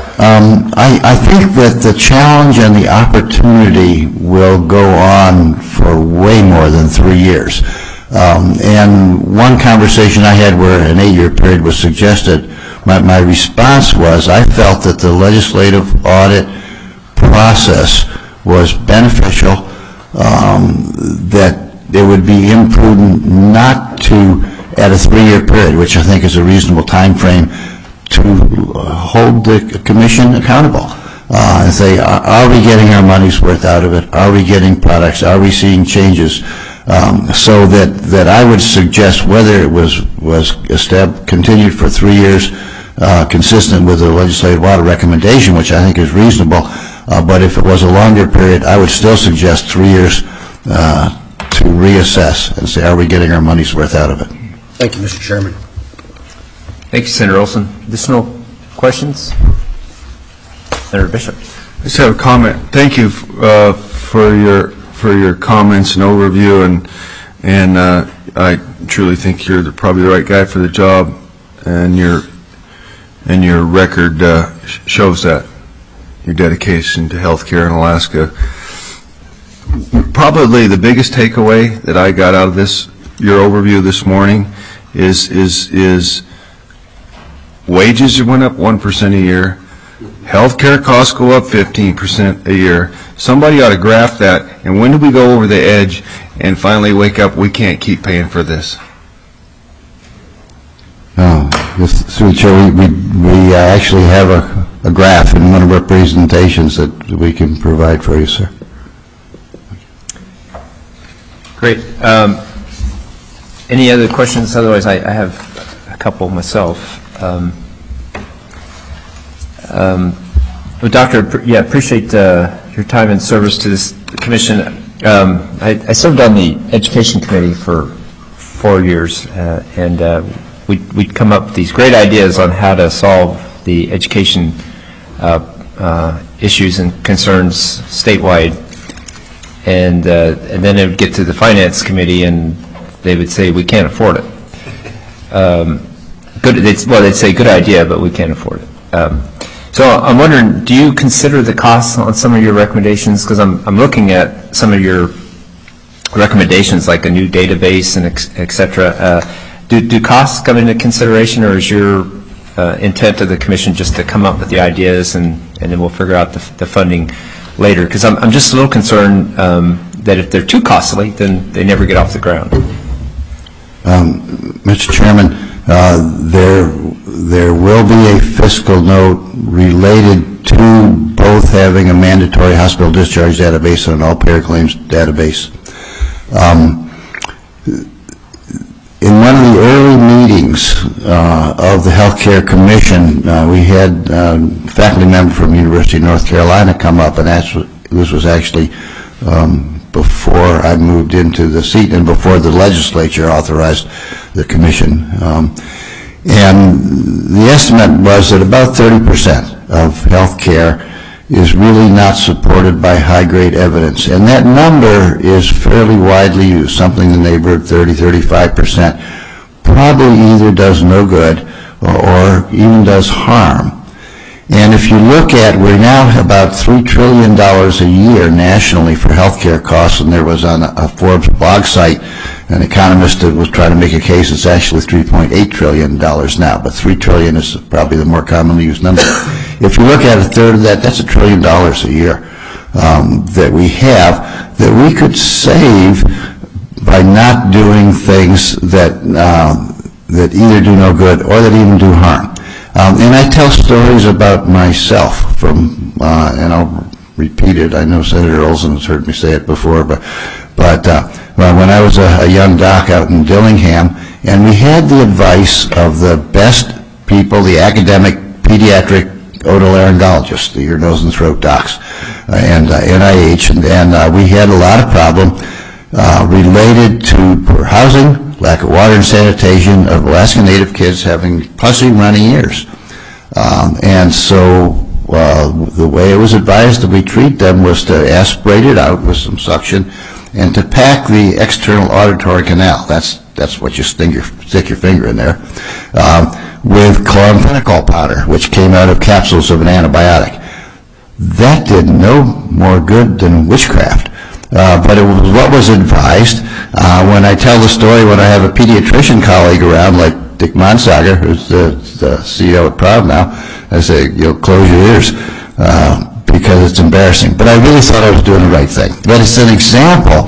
I think that the challenge and the opportunity will go on for way more than 3 years. And one conversation I had where an 8-year period was suggested, my response was I felt that the legislative audit process was beneficial, that it would be imprudent not to, at a 3-year period, which I think is a reasonable time frame, to hold the commission accountable and say, are we getting our money's worth out of it? Are we getting products? Are we seeing changes? So that I would suggest whether it was continued for 3 years, consistent with the legislative audit recommendation, which I think is reasonable, but if it was a longer period, I would still suggest 3 years to reassess and say, are we getting our money's worth out of it? Thank you, Mr. Chairman. Thank you, Senator Olson. Additional questions? Senator Bishop. I just have a comment. Thank you for your comments and overview, and I truly think you're probably the right guy for the job, and your record shows that, your dedication to healthcare in Alaska. Probably the biggest takeaway that I got out of your overview this morning is wages went up 1% a year, healthcare costs go up 15% a year. Somebody ought to graph that, and when do we go over the edge and finally wake up, we can't keep paying for this? Through the chair, we actually have a graph in one of our presentations that we can provide for you, sir. Great. Any other questions? Otherwise, I have a couple myself. Doctor, appreciate your time and service to this commission. I served on the Education Committee for 4 years, and we'd come up with these great ideas on how to solve the education issues and concerns statewide, and then it would get to the finance committee, and they would say we can't afford it. They'd say good idea, but we can't afford it. So I'm wondering, do you consider the costs on some of your recommendations? Because I'm looking at some of your recommendations, like a new database and et cetera. Do costs come into consideration, or is your intent of the commission just to come up with the ideas and then we'll figure out the funding later? Because I'm just a little concerned that if they're too costly, then they never get off the ground. Mr. Chairman, there will be a fiscal note related to both having a mandatory hospital discharge database and an all-payer claims database. In one of the early meetings of the Healthcare Commission, we had a faculty member from University of North Carolina come up, and this was actually before I moved into the seat and before the legislature authorized the commission. And the estimate was that about 30% of health care is really not supported by high-grade evidence. And that number is fairly widely used, something in the neighborhood of 30-35%. Probably either does no good or even does harm. And if you look at, we're now about $3 trillion a year nationally for healthcare costs, and there was on a Forbes blog site an economist that was trying to make a case it's actually $3.8 trillion now, but $3 trillion is probably the more commonly used number. If you look at a third of that, that's $1 trillion a year that we have that we could save by not doing things that either do no good or that even do harm. And I tell stories about myself from, and I'll repeat it. I know Senator Olson has heard me say it before, but when I was a young doc out in Dillingham, and we had the advice of the best people, the academic pediatric otolaryngologists, the ear, nose, and throat docs, and NIH, and we had a lot of problem related to poor housing, lack of water and sanitation, of Alaska Native kids having pussy runny ears. And so the way it was advised that we treat them was to aspirate it out with some suction and to pack the external auditory canal, that's what you stick your finger in there, with chloramphenicol powder, which came out of capsules of an antibiotic. That did no more good than witchcraft. But it was what was advised. When I tell the story, when I have a pediatrician colleague around, like Dick Monsager, who's the CEO at Proud now, I say, close your ears, because it's embarrassing. But I really thought I was doing the right thing. But it's an example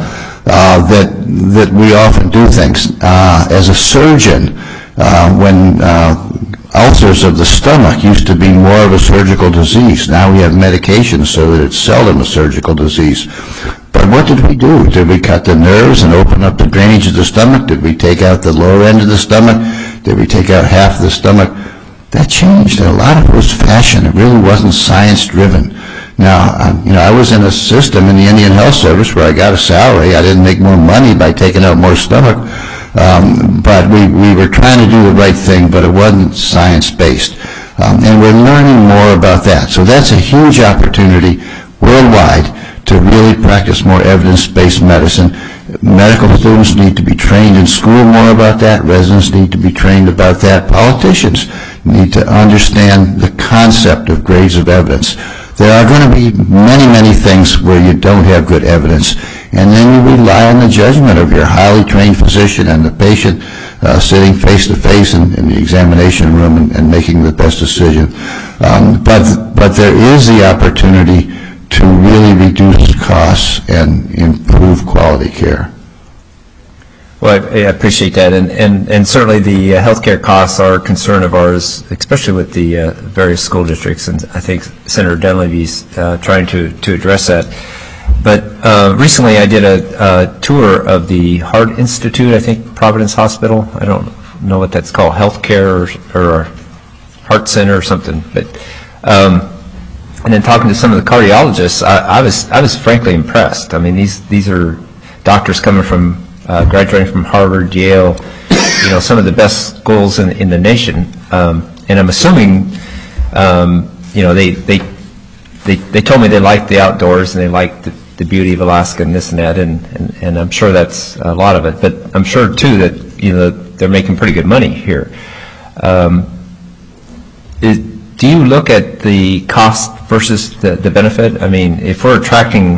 that we often do things. As a surgeon, when ulcers of the stomach used to be more of a surgical disease, now we have medications so that it's seldom a surgical disease. But what did we do? Did we cut the nerves and open up the drainage of the stomach? Did we take out the lower end of the stomach? Did we take out half of the stomach? That changed, and a lot of it was fashion. It really wasn't science-driven. Now, I was in a system in the Indian Health Service where I got a salary. I didn't make more money by taking out more stomach, but we were trying to do the right thing, but it wasn't science-based. And we're learning more about that. So that's a huge opportunity worldwide to really practice more evidence-based medicine. Medical students need to be trained in school more about that. Residents need to be trained about that. Politicians need to understand the concept of grades of evidence. There are going to be many, many things where you don't have good evidence, and then you rely on the judgment of your highly trained physician and the patient sitting face-to-face in the examination room and making the best decision. But there is the opportunity to really reduce costs and improve quality care. Well, I appreciate that, and certainly the healthcare costs are a concern of ours, especially with the various school districts, and I think Senator Dunleavy's trying to address that. But recently I did a tour of the Heart Institute, I think Providence Hospital. I don't know what that's called, healthcare or Heart Center or something, but and then talking to some of the cardiologists, I was frankly impressed. I mean, these are doctors coming from graduating from Harvard, Yale, some of the best schools in the nation. And I'm assuming, they told me they liked the outdoors and they liked the beauty of Alaska and this and that, and I'm sure that's a lot of it. But I'm sure too that they're making pretty good money here. Do you look at the cost versus the benefit? I mean, if we're attracting,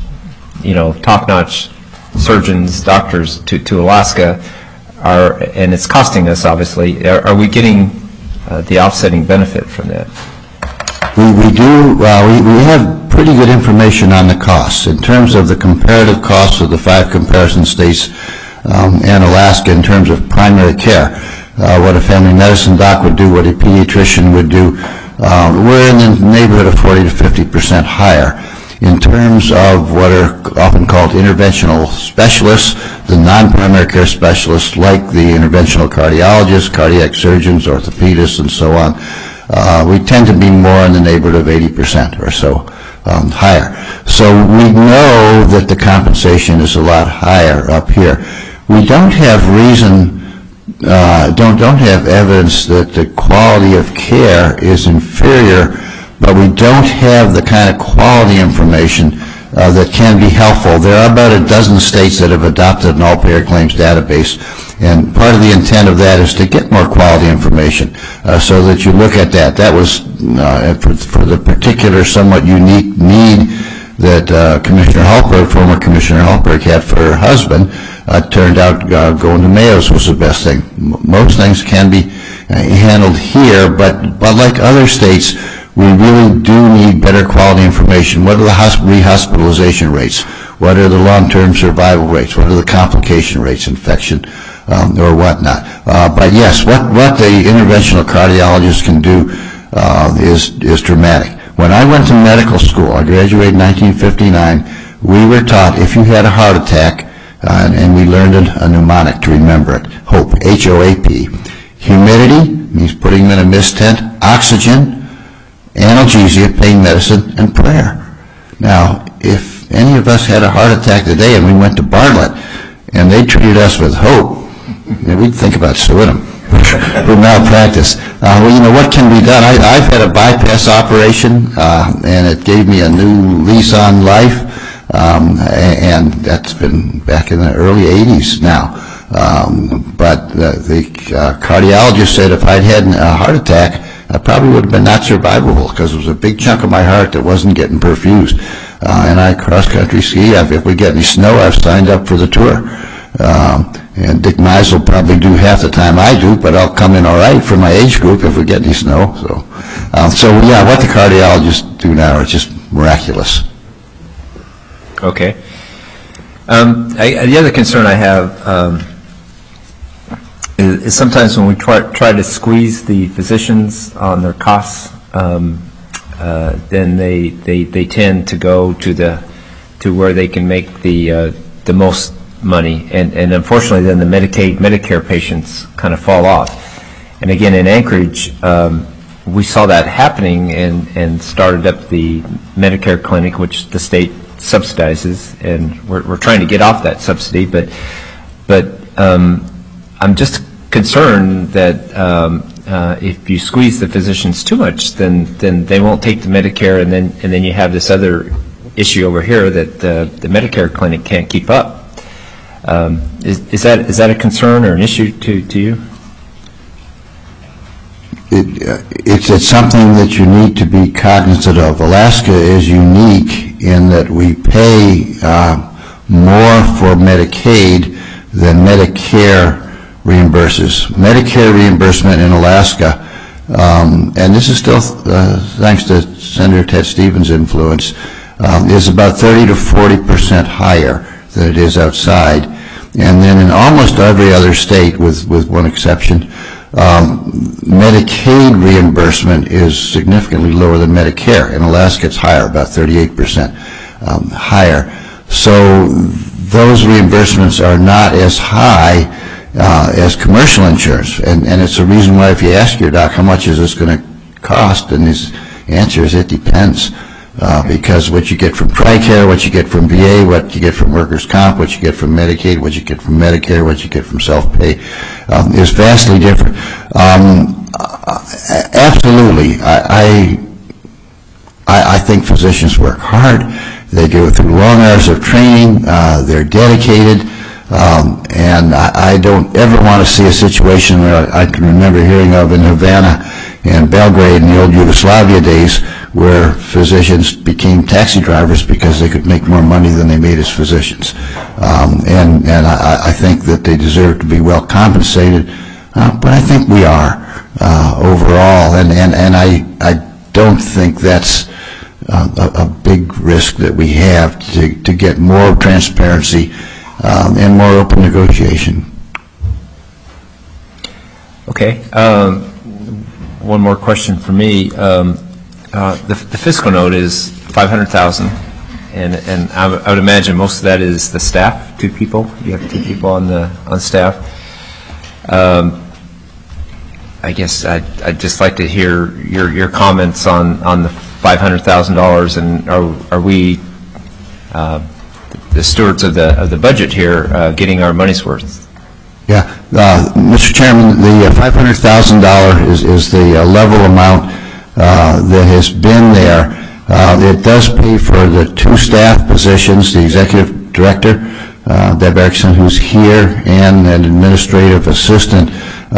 top-notch surgeons, doctors to Alaska, and it's costing us, obviously, are we getting the offsetting benefit from that? We do. We have pretty good information on the costs in terms of the comparative costs of the 5 comparison states and Alaska in terms of primary care. What a family medicine doc would do, what a pediatrician would do. We're in the neighborhood of 40 to 50% higher. In terms of what are often called interventional specialists, the non-primary care specialists like the interventional cardiologists, cardiac surgeons, orthopedists, and so on, we tend to be more in the neighborhood of 80% or so higher. So we know that the compensation is a lot higher up here. We don't have reason, don't have evidence that the quality of care is inferior, but we don't have the kind of quality information that can be helpful. There are about a dozen states that have adopted an all-payer claims database, and part of the intent of that is to get more quality information so that you look at that. That was for the particular somewhat unique need that Commissioner Halperg, former Commissioner Halperg, had for her husband. Turned out going to Mayo's was the best thing. Most things can be handled here, but like other states, we really do need better quality information. What are the rehospitalization rates? What are the long-term survival rates? What are the complication rates, infection, or whatnot? But yes, what the interventional cardiologist can do is dramatic. When I went to medical school, I graduated in 1959, we were taught if you had a heart attack, and we learned a mnemonic to remember it, HOPE, H-O-A-P. Humidity means putting them in a mist tent, oxygen, analgesia, pain medicine, and prayer. Now, if any of us had a heart attack today and we went to Bartlett and they treated us with HOPE, we'd think about suing them for malpractice. What can be done? I've had a bypass operation, and it gave me a new lease on life. And that's been back in the early 80s now. But the cardiologist said if I'd had a heart attack, I probably would have been not survivable because it was a big chunk of my heart that wasn't getting perfused. And I cross-country ski. If we get any snow, I've signed up for the tour. And Dick Mize will probably do half the time I do, but I'll come in all right for my age group if we get any snow. So what the cardiologists do now is just miraculous. Okay. The other concern I have is sometimes when we try to squeeze the physicians on their costs, then they tend to go to where they can make the most money, and unfortunately then the Medicaid, Medicare patients kind of fall off. And again, in Anchorage, we saw that happening and started up the Medicare clinic, which the state subsidizes, and we're trying to get off that subsidy, but I'm just concerned that if you squeeze the physicians too much, then they won't take the Medicare, and then you have this other issue over here that the Medicare clinic can't keep up. Is that a concern or an issue to you? It's something that you need to be cognizant of. Alaska is unique in that we pay more for Medicaid than Medicare reimburses. Medicare reimbursement in Alaska, and this is still thanks to Senator Ted Stevens' influence, is about 30 to 40% higher than it is outside. And then in almost every other state, with one exception, Medicaid reimbursement is significantly lower than Medicare. In Alaska, it's higher, about 38% higher. So those reimbursements are not as high as commercial insurance. And it's a reason why if you ask your doc, how much is this going to cost? And his answer is, it depends. because what you get from TRICARE, what you get from VA, what you get from workers' comp, what you get from Medicaid, what you get from Medicare, what you get from self-pay is vastly different. Absolutely, I think physicians work hard. They go through long hours of training. They're dedicated. And I don't ever want to see a situation where I can remember hearing of in Havana and Belgrade in the old Yugoslavia days where physicians became taxi drivers because they could make more money than they made as physicians. And I think that they deserve to be well compensated, but I think we are overall, and I don't think that's a big risk that we have to get more transparency and more open negotiation. Okay. One more question for me. The fiscal note is $500,000, and I would imagine most of that is the staff, 2 people. You have 2 people on staff. I guess I'd just like to hear your comments on the $500,000, and are we the stewards of the budget here getting our money's worth? Yeah, Mr. Chairman, the $500,000 is the level amount that has been there. It does pay for the 2 staff positions, the executive director, Deb Erickson, who's here, and an administrative assistant.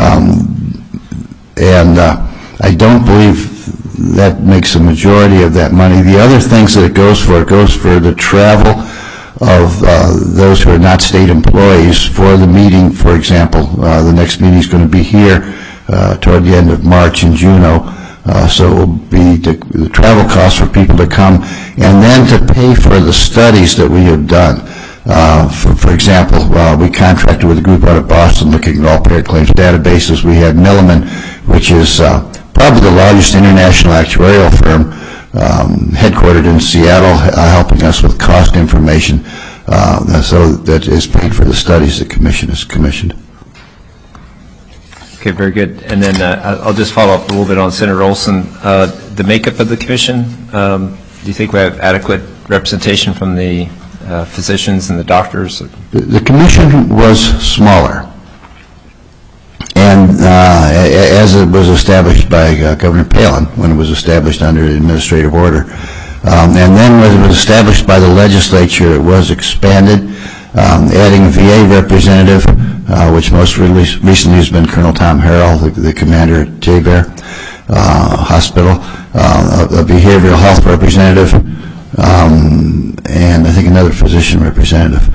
And I don't believe that makes a majority of that money. The other things that it goes for the travel of those who are not state employees for the meeting. For example, the next meeting is going to be here toward the end of March in Juneau. So it will be the travel costs for people to come, and then to pay for the studies that we have done. For example, we contracted with a group out of Boston looking at all payer claims databases. We had Milliman, which is probably the largest international actuarial firm, headquartered in Seattle, helping us with cost information, so that is paid for the studies the commission has commissioned. Okay, very good. And then I'll just follow up a little bit on Senator Olson. The makeup of the commission, do you think we have adequate representation from the physicians and the doctors? The commission was smaller, and as it was established by Governor Palin when it was established under the administrative order, and then when it was established by the legislature, it was expanded, adding a VA representative, which most recently has been Colonel Tom Harrell, the commander at J-Bear Hospital, a behavioral health representative, and I think another physician representative.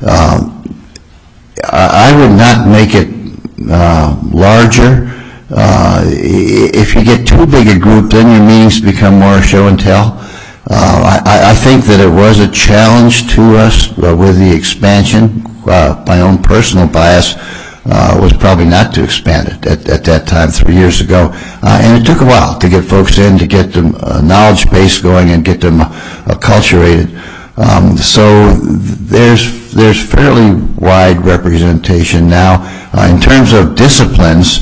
I would not make it larger. If you get too big a group, then your meetings become more show and tell. I think that it was a challenge to us with the expansion. My own personal bias was probably not to expand it at that time 3 years ago. And it took a while to get folks in, to get them knowledge base going and get them acculturated. So there's fairly wide representation now. In terms of disciplines,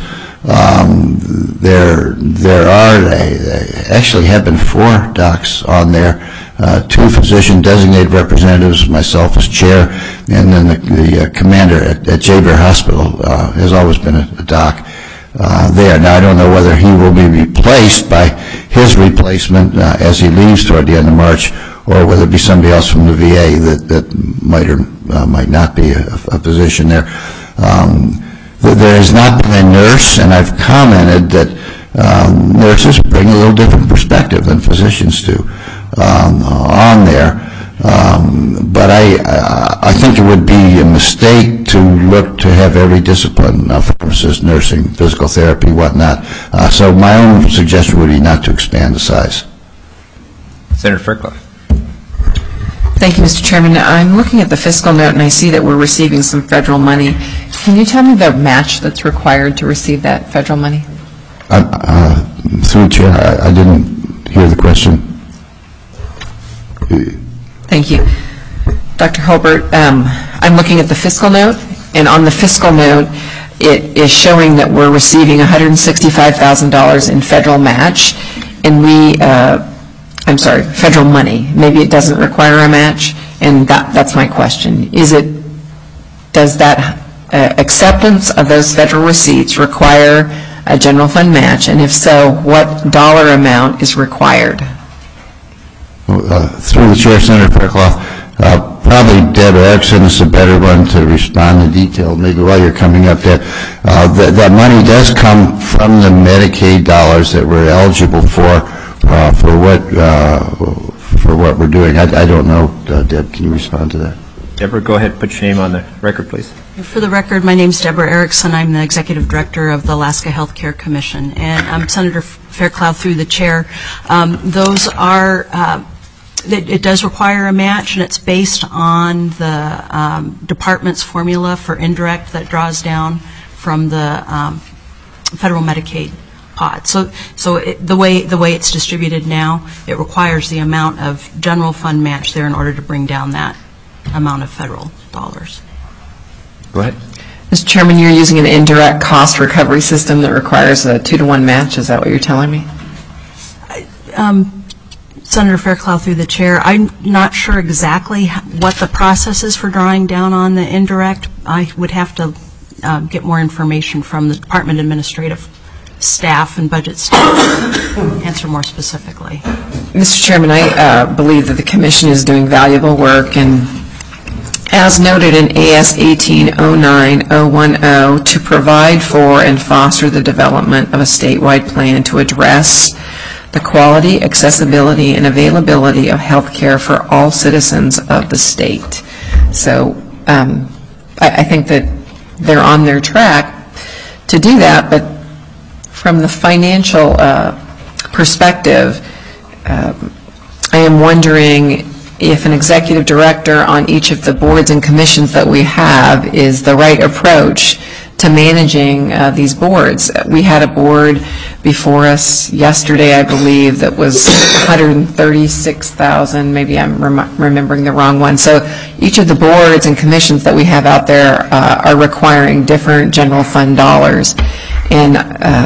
there actually have been 4 docs on there, 2 physician designated representatives, myself as chair, and then the commander at J-Bear Hospital has always been a doc there. Now I don't know whether he will be replaced by his replacement as he leaves toward the end of March, or whether it be somebody else from the VA that might or might not be a physician there. There has not been a nurse, and I've commented that nurses bring a little different perspective than physicians do on there. But I think it would be a mistake to look to have every discipline, pharmacist, nursing, physical therapy, whatnot. So my own suggestion would be not to expand the size. Senator Fairclough. Thank you, Mr. Chairman. I'm looking at the fiscal note, and I see that we're receiving some federal money. Can you tell me the match that's required to receive that federal money? Through the chair, I didn't hear the question. Thank you. Dr. Holbert, I'm looking at the fiscal note, and on the fiscal note, it is showing that we're receiving $165,000 in federal match, and we I'm sorry, federal money. Maybe it doesn't require a match, and that's my question. Does that acceptance of those federal receipts require a general fund match, and if so, what dollar amount is required? Through the chair, Senator Fairclough, probably Deb Erickson is a better one to respond in detail, maybe while you're coming up there. That money does come from the Medicaid dollars that we're eligible for what we're doing. I don't know, Deb, can you respond to that? Deborah, go ahead, put your name on the record, please. For the record, my name is Deborah Erickson. I'm the Executive Director of the Alaska Healthcare Commission. And I'm Senator Fairclough through the chair. Those are, it does require a match, and it's based on the department's formula for indirect that draws down from the federal Medicaid pot. So the way it's distributed now, it requires the amount of general fund match there in order to bring down that amount of federal dollars. Go ahead. Mr. Chairman, you're using an indirect cost recovery system that requires a 2-to-1 match. Is that what you're telling me? Senator Fairclough through the chair, I'm not sure exactly what the process is for drawing down on the indirect. I would have to get more information from the department administrative staff and budget staff to answer more specifically. Mr. Chairman, I believe that the Commission is doing valuable work, and as noted in AS 1809-010, to provide for and foster the development of a statewide plan to address the quality, accessibility, and availability of health care for all citizens of the state. So I think that they're on their track to do that, but from the financial perspective, I am wondering if an executive director on each of the boards and commissions that we have is the right approach to managing these boards. We had a board before us yesterday, I believe, that was $136,000. Maybe I'm remembering the wrong one. So each of the boards and commissions that we have out there are requiring different general fund dollars. And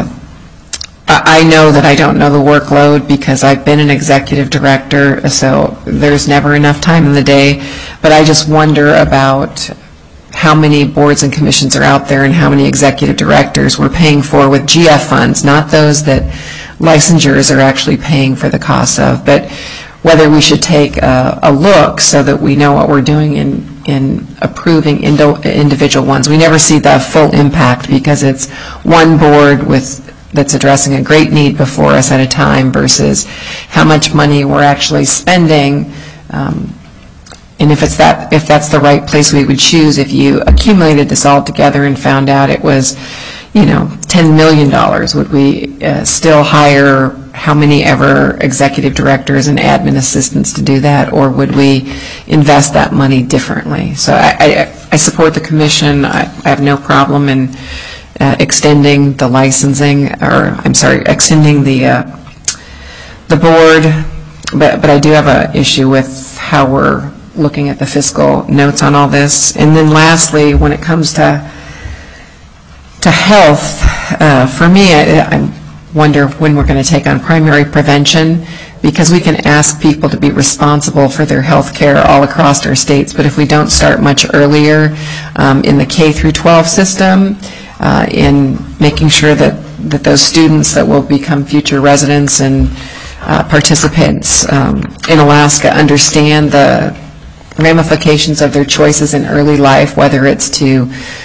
I know that I don't know the workload because I've been an executive director, so there's never enough time in the day. But I just wonder about how many boards and commissions are out there and how many executive directors we're paying for with GF funds, not those that licensures are actually paying for the cost of, but whether we should take a look so that we know what we're doing in approving individual ones. We never see the full impact because it's one board that's addressing a great need before us at a time versus how much money we're actually spending. And if that's the right place we would choose, if you accumulated this all together and found out it was, $10 million, would we still hire how many ever executive directors and admin assistants to do that, or would we invest that money differently? So I support the commission. I have no problem in extending the licensing, extending the board, but I do have an issue with how we're looking at the fiscal notes on all this. And then lastly, when it comes to health, for me, I wonder when we're going to take on primary prevention, because we can ask people to be responsible for their health care all across our states, but if we don't start much earlier in the K through 12 system, in making sure that those students that will become future residents and participants in Alaska understand the ramifications of their choices in early life, whether it's to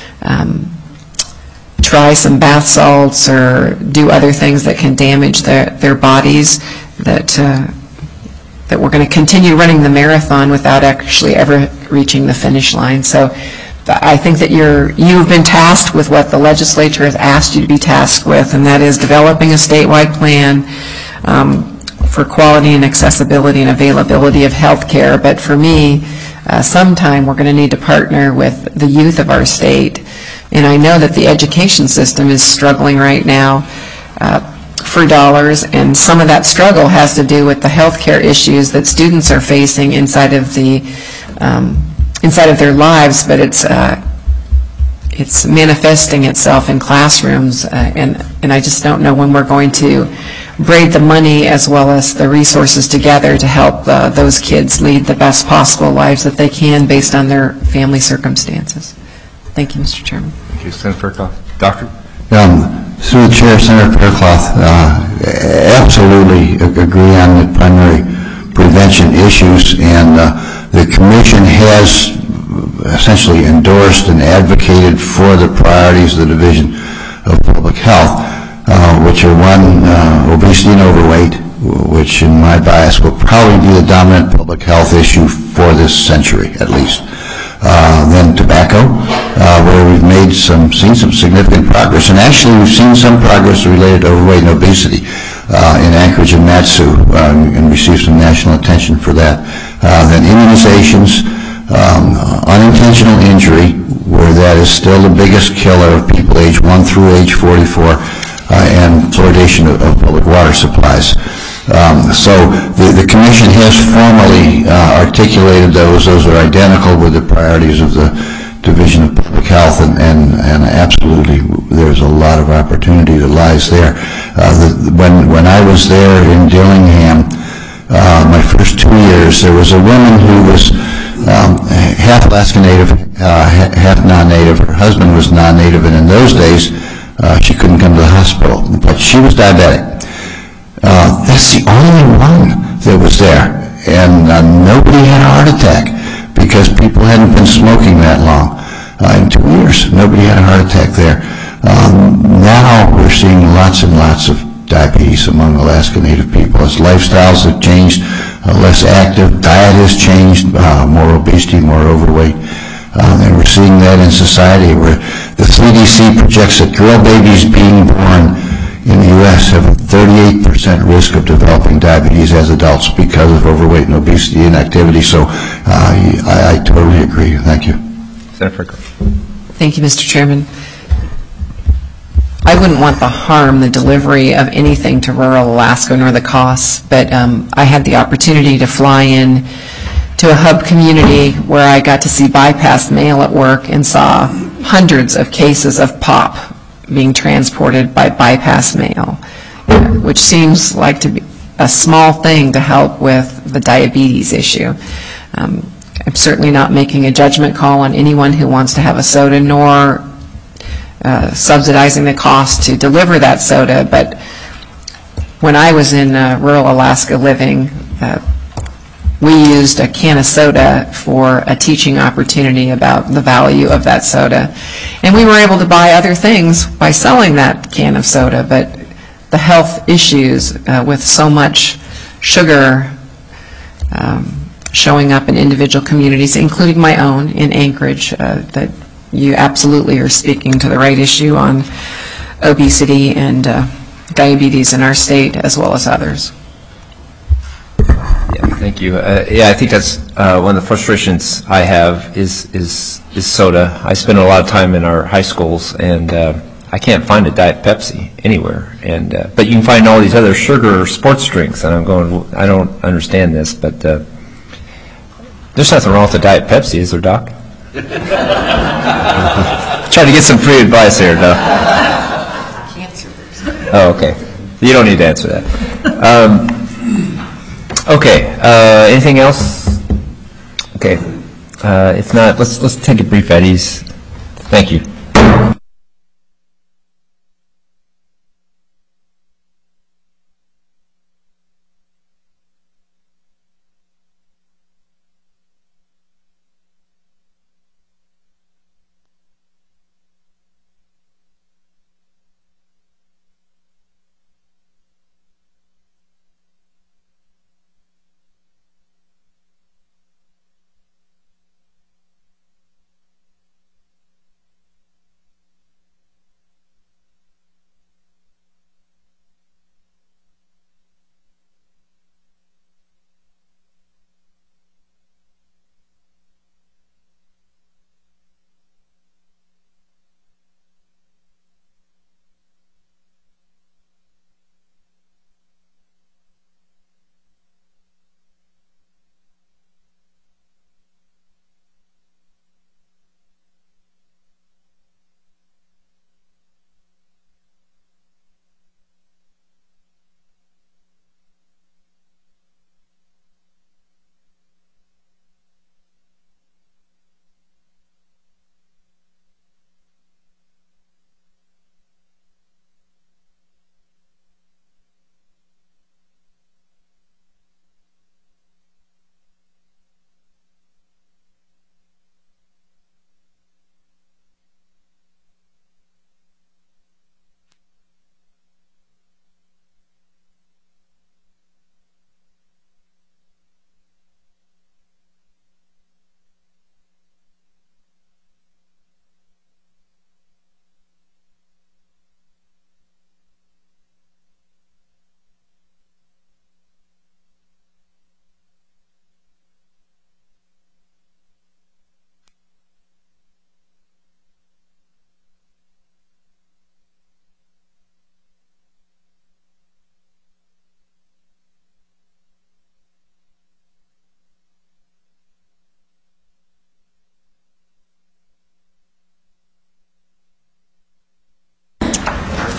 try some bath salts or do other things that can damage their bodies, that we're going to continue running the marathon without actually ever reaching the finish line. So I think that you've been tasked with what the legislature has asked you to be tasked with, and that is developing a statewide plan for quality and accessibility and availability of health care. But for me, sometime we're going to need to partner with the youth of our state. And I know that the education system is struggling right now for dollars, and some of that struggle has to do with the health care issues that students are facing inside of their lives. But it's it's manifesting itself in classrooms, and I just don't know when we're going to braid the money as well as the resources together to help those kids lead the best possible lives that they can based on their family circumstances. Thank you, Mr. Chairman. Thank you, Senator Fairclough. Doctor? Through the chair, Senator Fairclough, absolutely agree on the primary prevention issues, and the commission has essentially endorsed and advocated for the priorities of the Division of Public Health, which are one, obesity and overweight, which in my bias will probably be the dominant public health issue for this century at least. Then tobacco, where we've seen some significant progress, and actually we've seen some progress related to overweight and obesity in Anchorage and Mat-Su, and received some national attention for that. Then immunizations, unintentional injury, where that is still the biggest killer of people age 1 through age 44, and fluoridation of public water supplies. So the Commission has formally articulated those. Those are identical with the priorities of the Division of Public Health, and absolutely there's a lot of opportunity that lies there. When I was there in Dillingham, my first 2 years, there was a woman who was half Alaska Native, half non-Native. Her husband was non-Native, and in those days she couldn't come to the hospital, but she was diabetic. That's the only one that was there, and nobody had a heart attack because people hadn't been smoking that long. In 2 years, nobody had a heart attack there. Now we're seeing lots and lots of diabetes among Alaska Native people as lifestyles have changed, less active, diet has changed, more obesity, more overweight. And we're seeing that in society where the CDC projects that girl babies being born in the U.S. have a 38% risk of developing diabetes as adults because of overweight and obesity and activity. So I totally agree. Thank you. Senator Fairclough. Thank you, Mr. Chairman. I wouldn't want the harm, the delivery of anything to rural Alaska, nor the costs, but I had the opportunity to fly in to a hub community where I got to see bypass mail at work and saw hundreds of cases of POP being transported by bypass mail, which seems like to be a small thing to help with the diabetes issue. I'm certainly not making a judgment call on anyone who wants to have a soda, nor subsidizing the cost to deliver that soda, but when I was in rural Alaska living, we used a can of soda for a teaching opportunity about the value of that soda. And we were able to buy other things by selling that can of soda, but the health issues with so much sugar showing up in individual communities, including my own in Anchorage, that you absolutely are speaking to the right issue on obesity and diabetes in our state as well as others. Yeah, thank you. I think that's one of the frustrations I have is soda. I spend a lot of time in our high schools, and I can't find a Diet Pepsi anywhere. And but you can find all these other sugar sports drinks, and I'm going, I don't understand this, but there's nothing wrong with the Diet Pepsi, is there, Doc? Trying to get some free advice here, Doc. Oh, okay. You don't need to answer that. Okay. Anything else? Okay. If not, let's take a brief at ease. Thank you.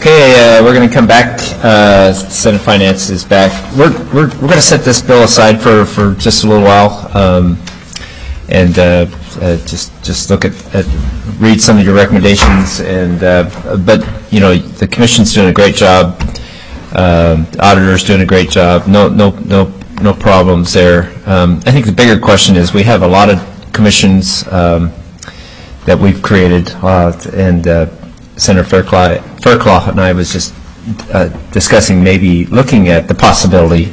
Okay, we're going to come back. Senate Finance is back. We're going to set this bill aside for just a little while, and just look at read some of your recommendations. And but you know, the Commission's doing a great job. The auditor's doing a great job. No problems there. I think the bigger question is we have a lot of commissions that we've created, and Senator Fairclough and I was just discussing maybe looking at the possibility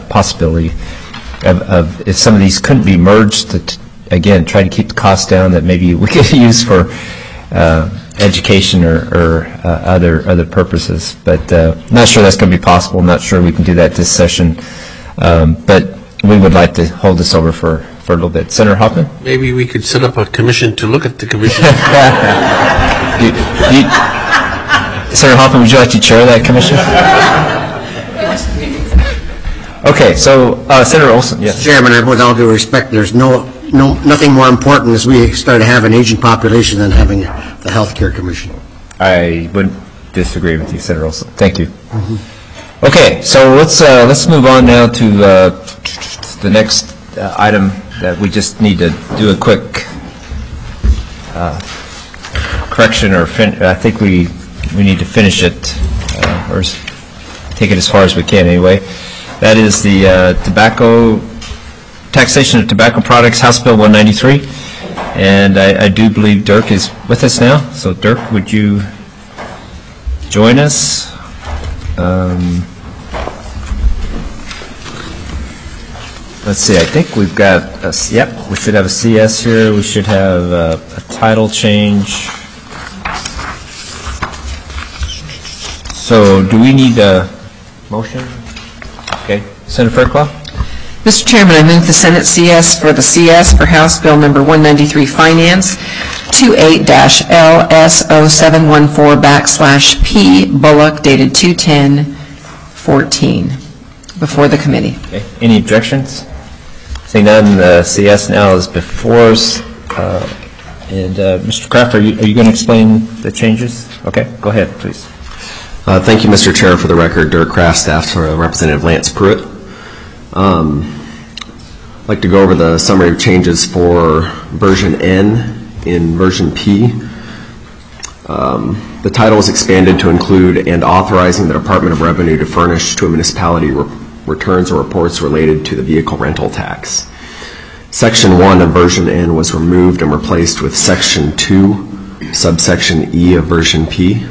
of if some of these couldn't be merged to, again, try to keep the costs down that maybe we could use for education or other purposes. But not sure that's going to be possible. Not sure we can do that this session. But we would like to hold this over for a little bit. Senator Hoffman? Maybe we could set up a commission to look at the commission. Senator Hoffman, would you like to chair that commission? Okay, so Senator Olson, yes. Chairman, with all due respect, there's nothing more important as we start to have an aging population than having the Healthcare Commission. I wouldn't disagree with you, Senator Olson. Thank you. Mm-hmm. Okay, so let's move on now to the next item that we just need to do a quick correction, or I think we need to finish it, or take it as far as we can anyway. That is the taxation of tobacco products, House Bill 193. And I do believe Dirk is with us now. So Dirk, would you join us? Let's see, I think we've got, we should have a CS here. We should have a title change. So do we need a motion? Okay, Senator Fairclough? Mr. Chairman, I move the Senate CS for House Bill number 193 Finance 28-LS0714/P Bullock dated 2/10/14 before the committee. Okay. Any objections? Seeing none, the CS now is before us. And Mr. Kraft, are you going to explain the changes? Okay, go ahead, please. Thank you, Mr. Chair. For the record, Dirk Kraft, staff for Representative Lance Pruitt. I'd like to go over the summary of changes for version N in version P. The title is expanded to include "and authorizing the Department of Revenue to furnish to a municipality returns or reports related to the vehicle rental tax." Section 1 of version N was removed and replaced with Section 2, subsection E of version P.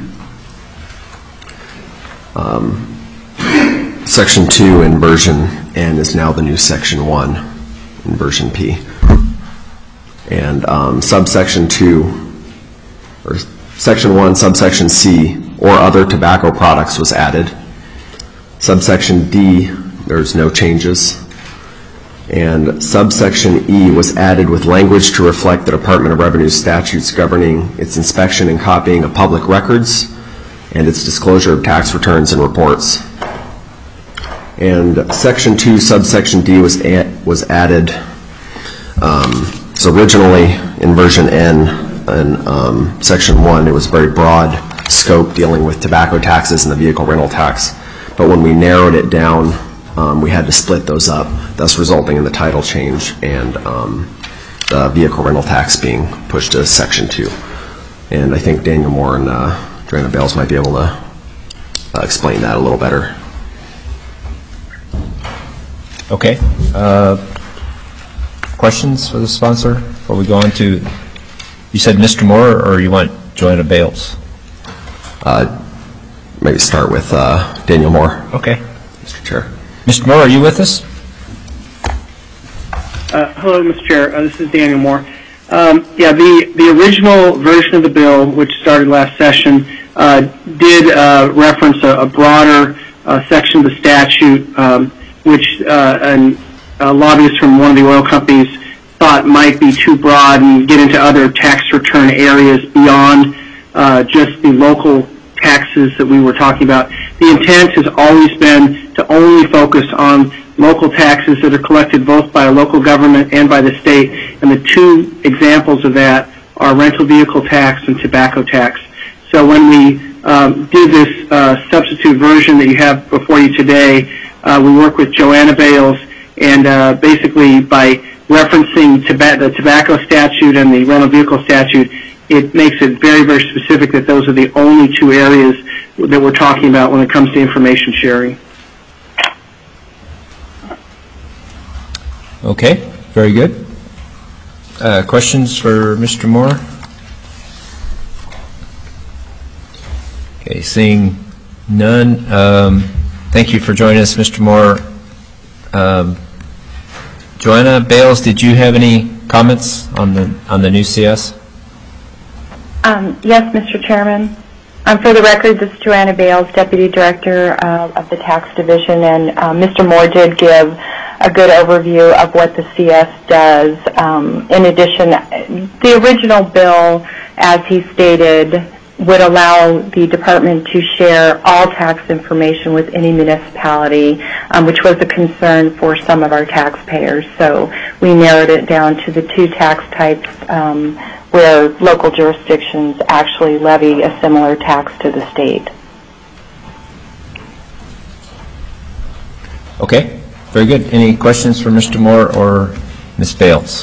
Section 2 in version N is now the new Section 1 in version P. And subsection 2, or Section 1, subsection C, or other tobacco products was added. Subsection D, there's no changes. And subsection E was added with language to reflect the Department of Revenue statutes governing its inspection and copying of public records and its disclosure of tax returns and reports. And Section 2, subsection D was added. So originally in version N and Section 1, it was very broad scope dealing with tobacco taxes and the vehicle rental tax. But when we narrowed it down, we had to split those up, thus resulting in the title change and the vehicle rental tax being pushed to Section 2. And I think Daniel Moore and Joanna Bales might be able to explain that a little better. Okay. Questions for the sponsor before we go on to, you said Mr. Moore, or you want Joanna Bales? Maybe start with Daniel Moore. Okay. Mr. Chair. Mr. Moore, are you with us? Hello, Mr. Chair. This is Daniel Moore. The original version of the bill, which started last session, did reference a broader section of the statute, which lobbyists from one of the oil companies thought might be too broad and get into other tax return areas beyond just the local taxes that we were talking about. The intent has always been to only focus on local taxes that are collected both by a local government and by the state, and the two examples of that are rental vehicle tax and tobacco tax. So when we did this substitute version that you have before you today. We work with Joanna Bales, and basically by referencing the tobacco statute and the rental vehicle statute, it makes it very, very specific that those are the only two areas that we're talking about when it comes to information sharing. Okay, very good. Questions for Mr. Moore? Okay, seeing none. Thank you for joining us, Mr. Moore. Joanna Bales, did you have any comments on the new CS? Yes, Mr. Chairman. For the record, this is Joanna Bales, Deputy Director of the Tax Division, and Mr. Moore did give a good overview of what the CS does. In addition, the original bill, as he stated, would allow the department to share all tax information with any municipality, which was a concern for some of our taxpayers. So we narrowed it down to the two tax types where local jurisdictions actually levy a similar tax to the state. Okay, very good. Any questions for Mr. Moore or Ms. Bales?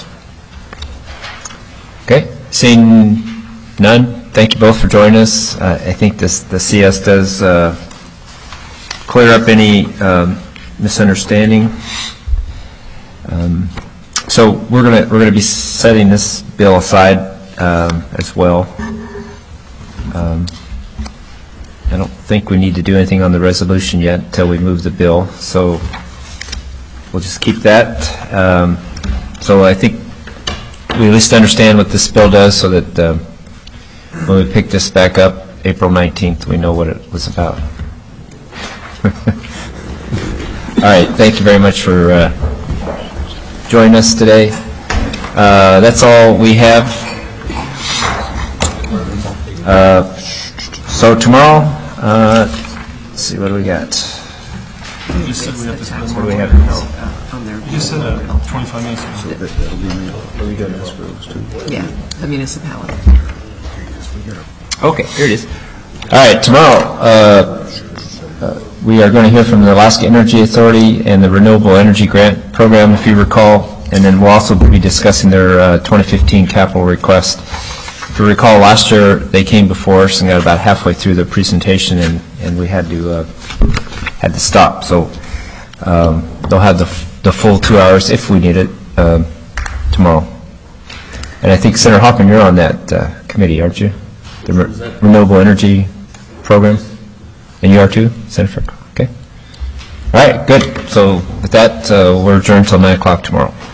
Okay, seeing none, thank you both for joining us. I think the CS does clear up any misunderstanding. So we're gonna be setting this bill aside as well. I don't think we need to do anything on the resolution yet until we move the bill. So we'll just keep that. So I think we at least understand what this bill does, so that when we pick this back up April 19th, we know what it was about. All right, thank you very much for joining us today. That's all we have. So tomorrow, let's see, what do we got? You said we have this. What do we have? You just said 25 minutes. Are we doing escrows too? Yeah, the municipality. Okay, here it is. All right, tomorrow we are going to hear from the Alaska Energy Authority and the Renewable Energy Grant Program, if you recall, and then we'll also be discussing their 2015 capital request. If you recall, last year they came before us and got about halfway through the presentation, and we had to stop. So they'll have the full 2 hours if we need it tomorrow. And I think Senator Hoffman, you're on that committee, aren't you? The Renewable Energy Program? And you are too, Senator? Okay. All right, good. So with that, we're adjourned until 9 o'clock tomorrow.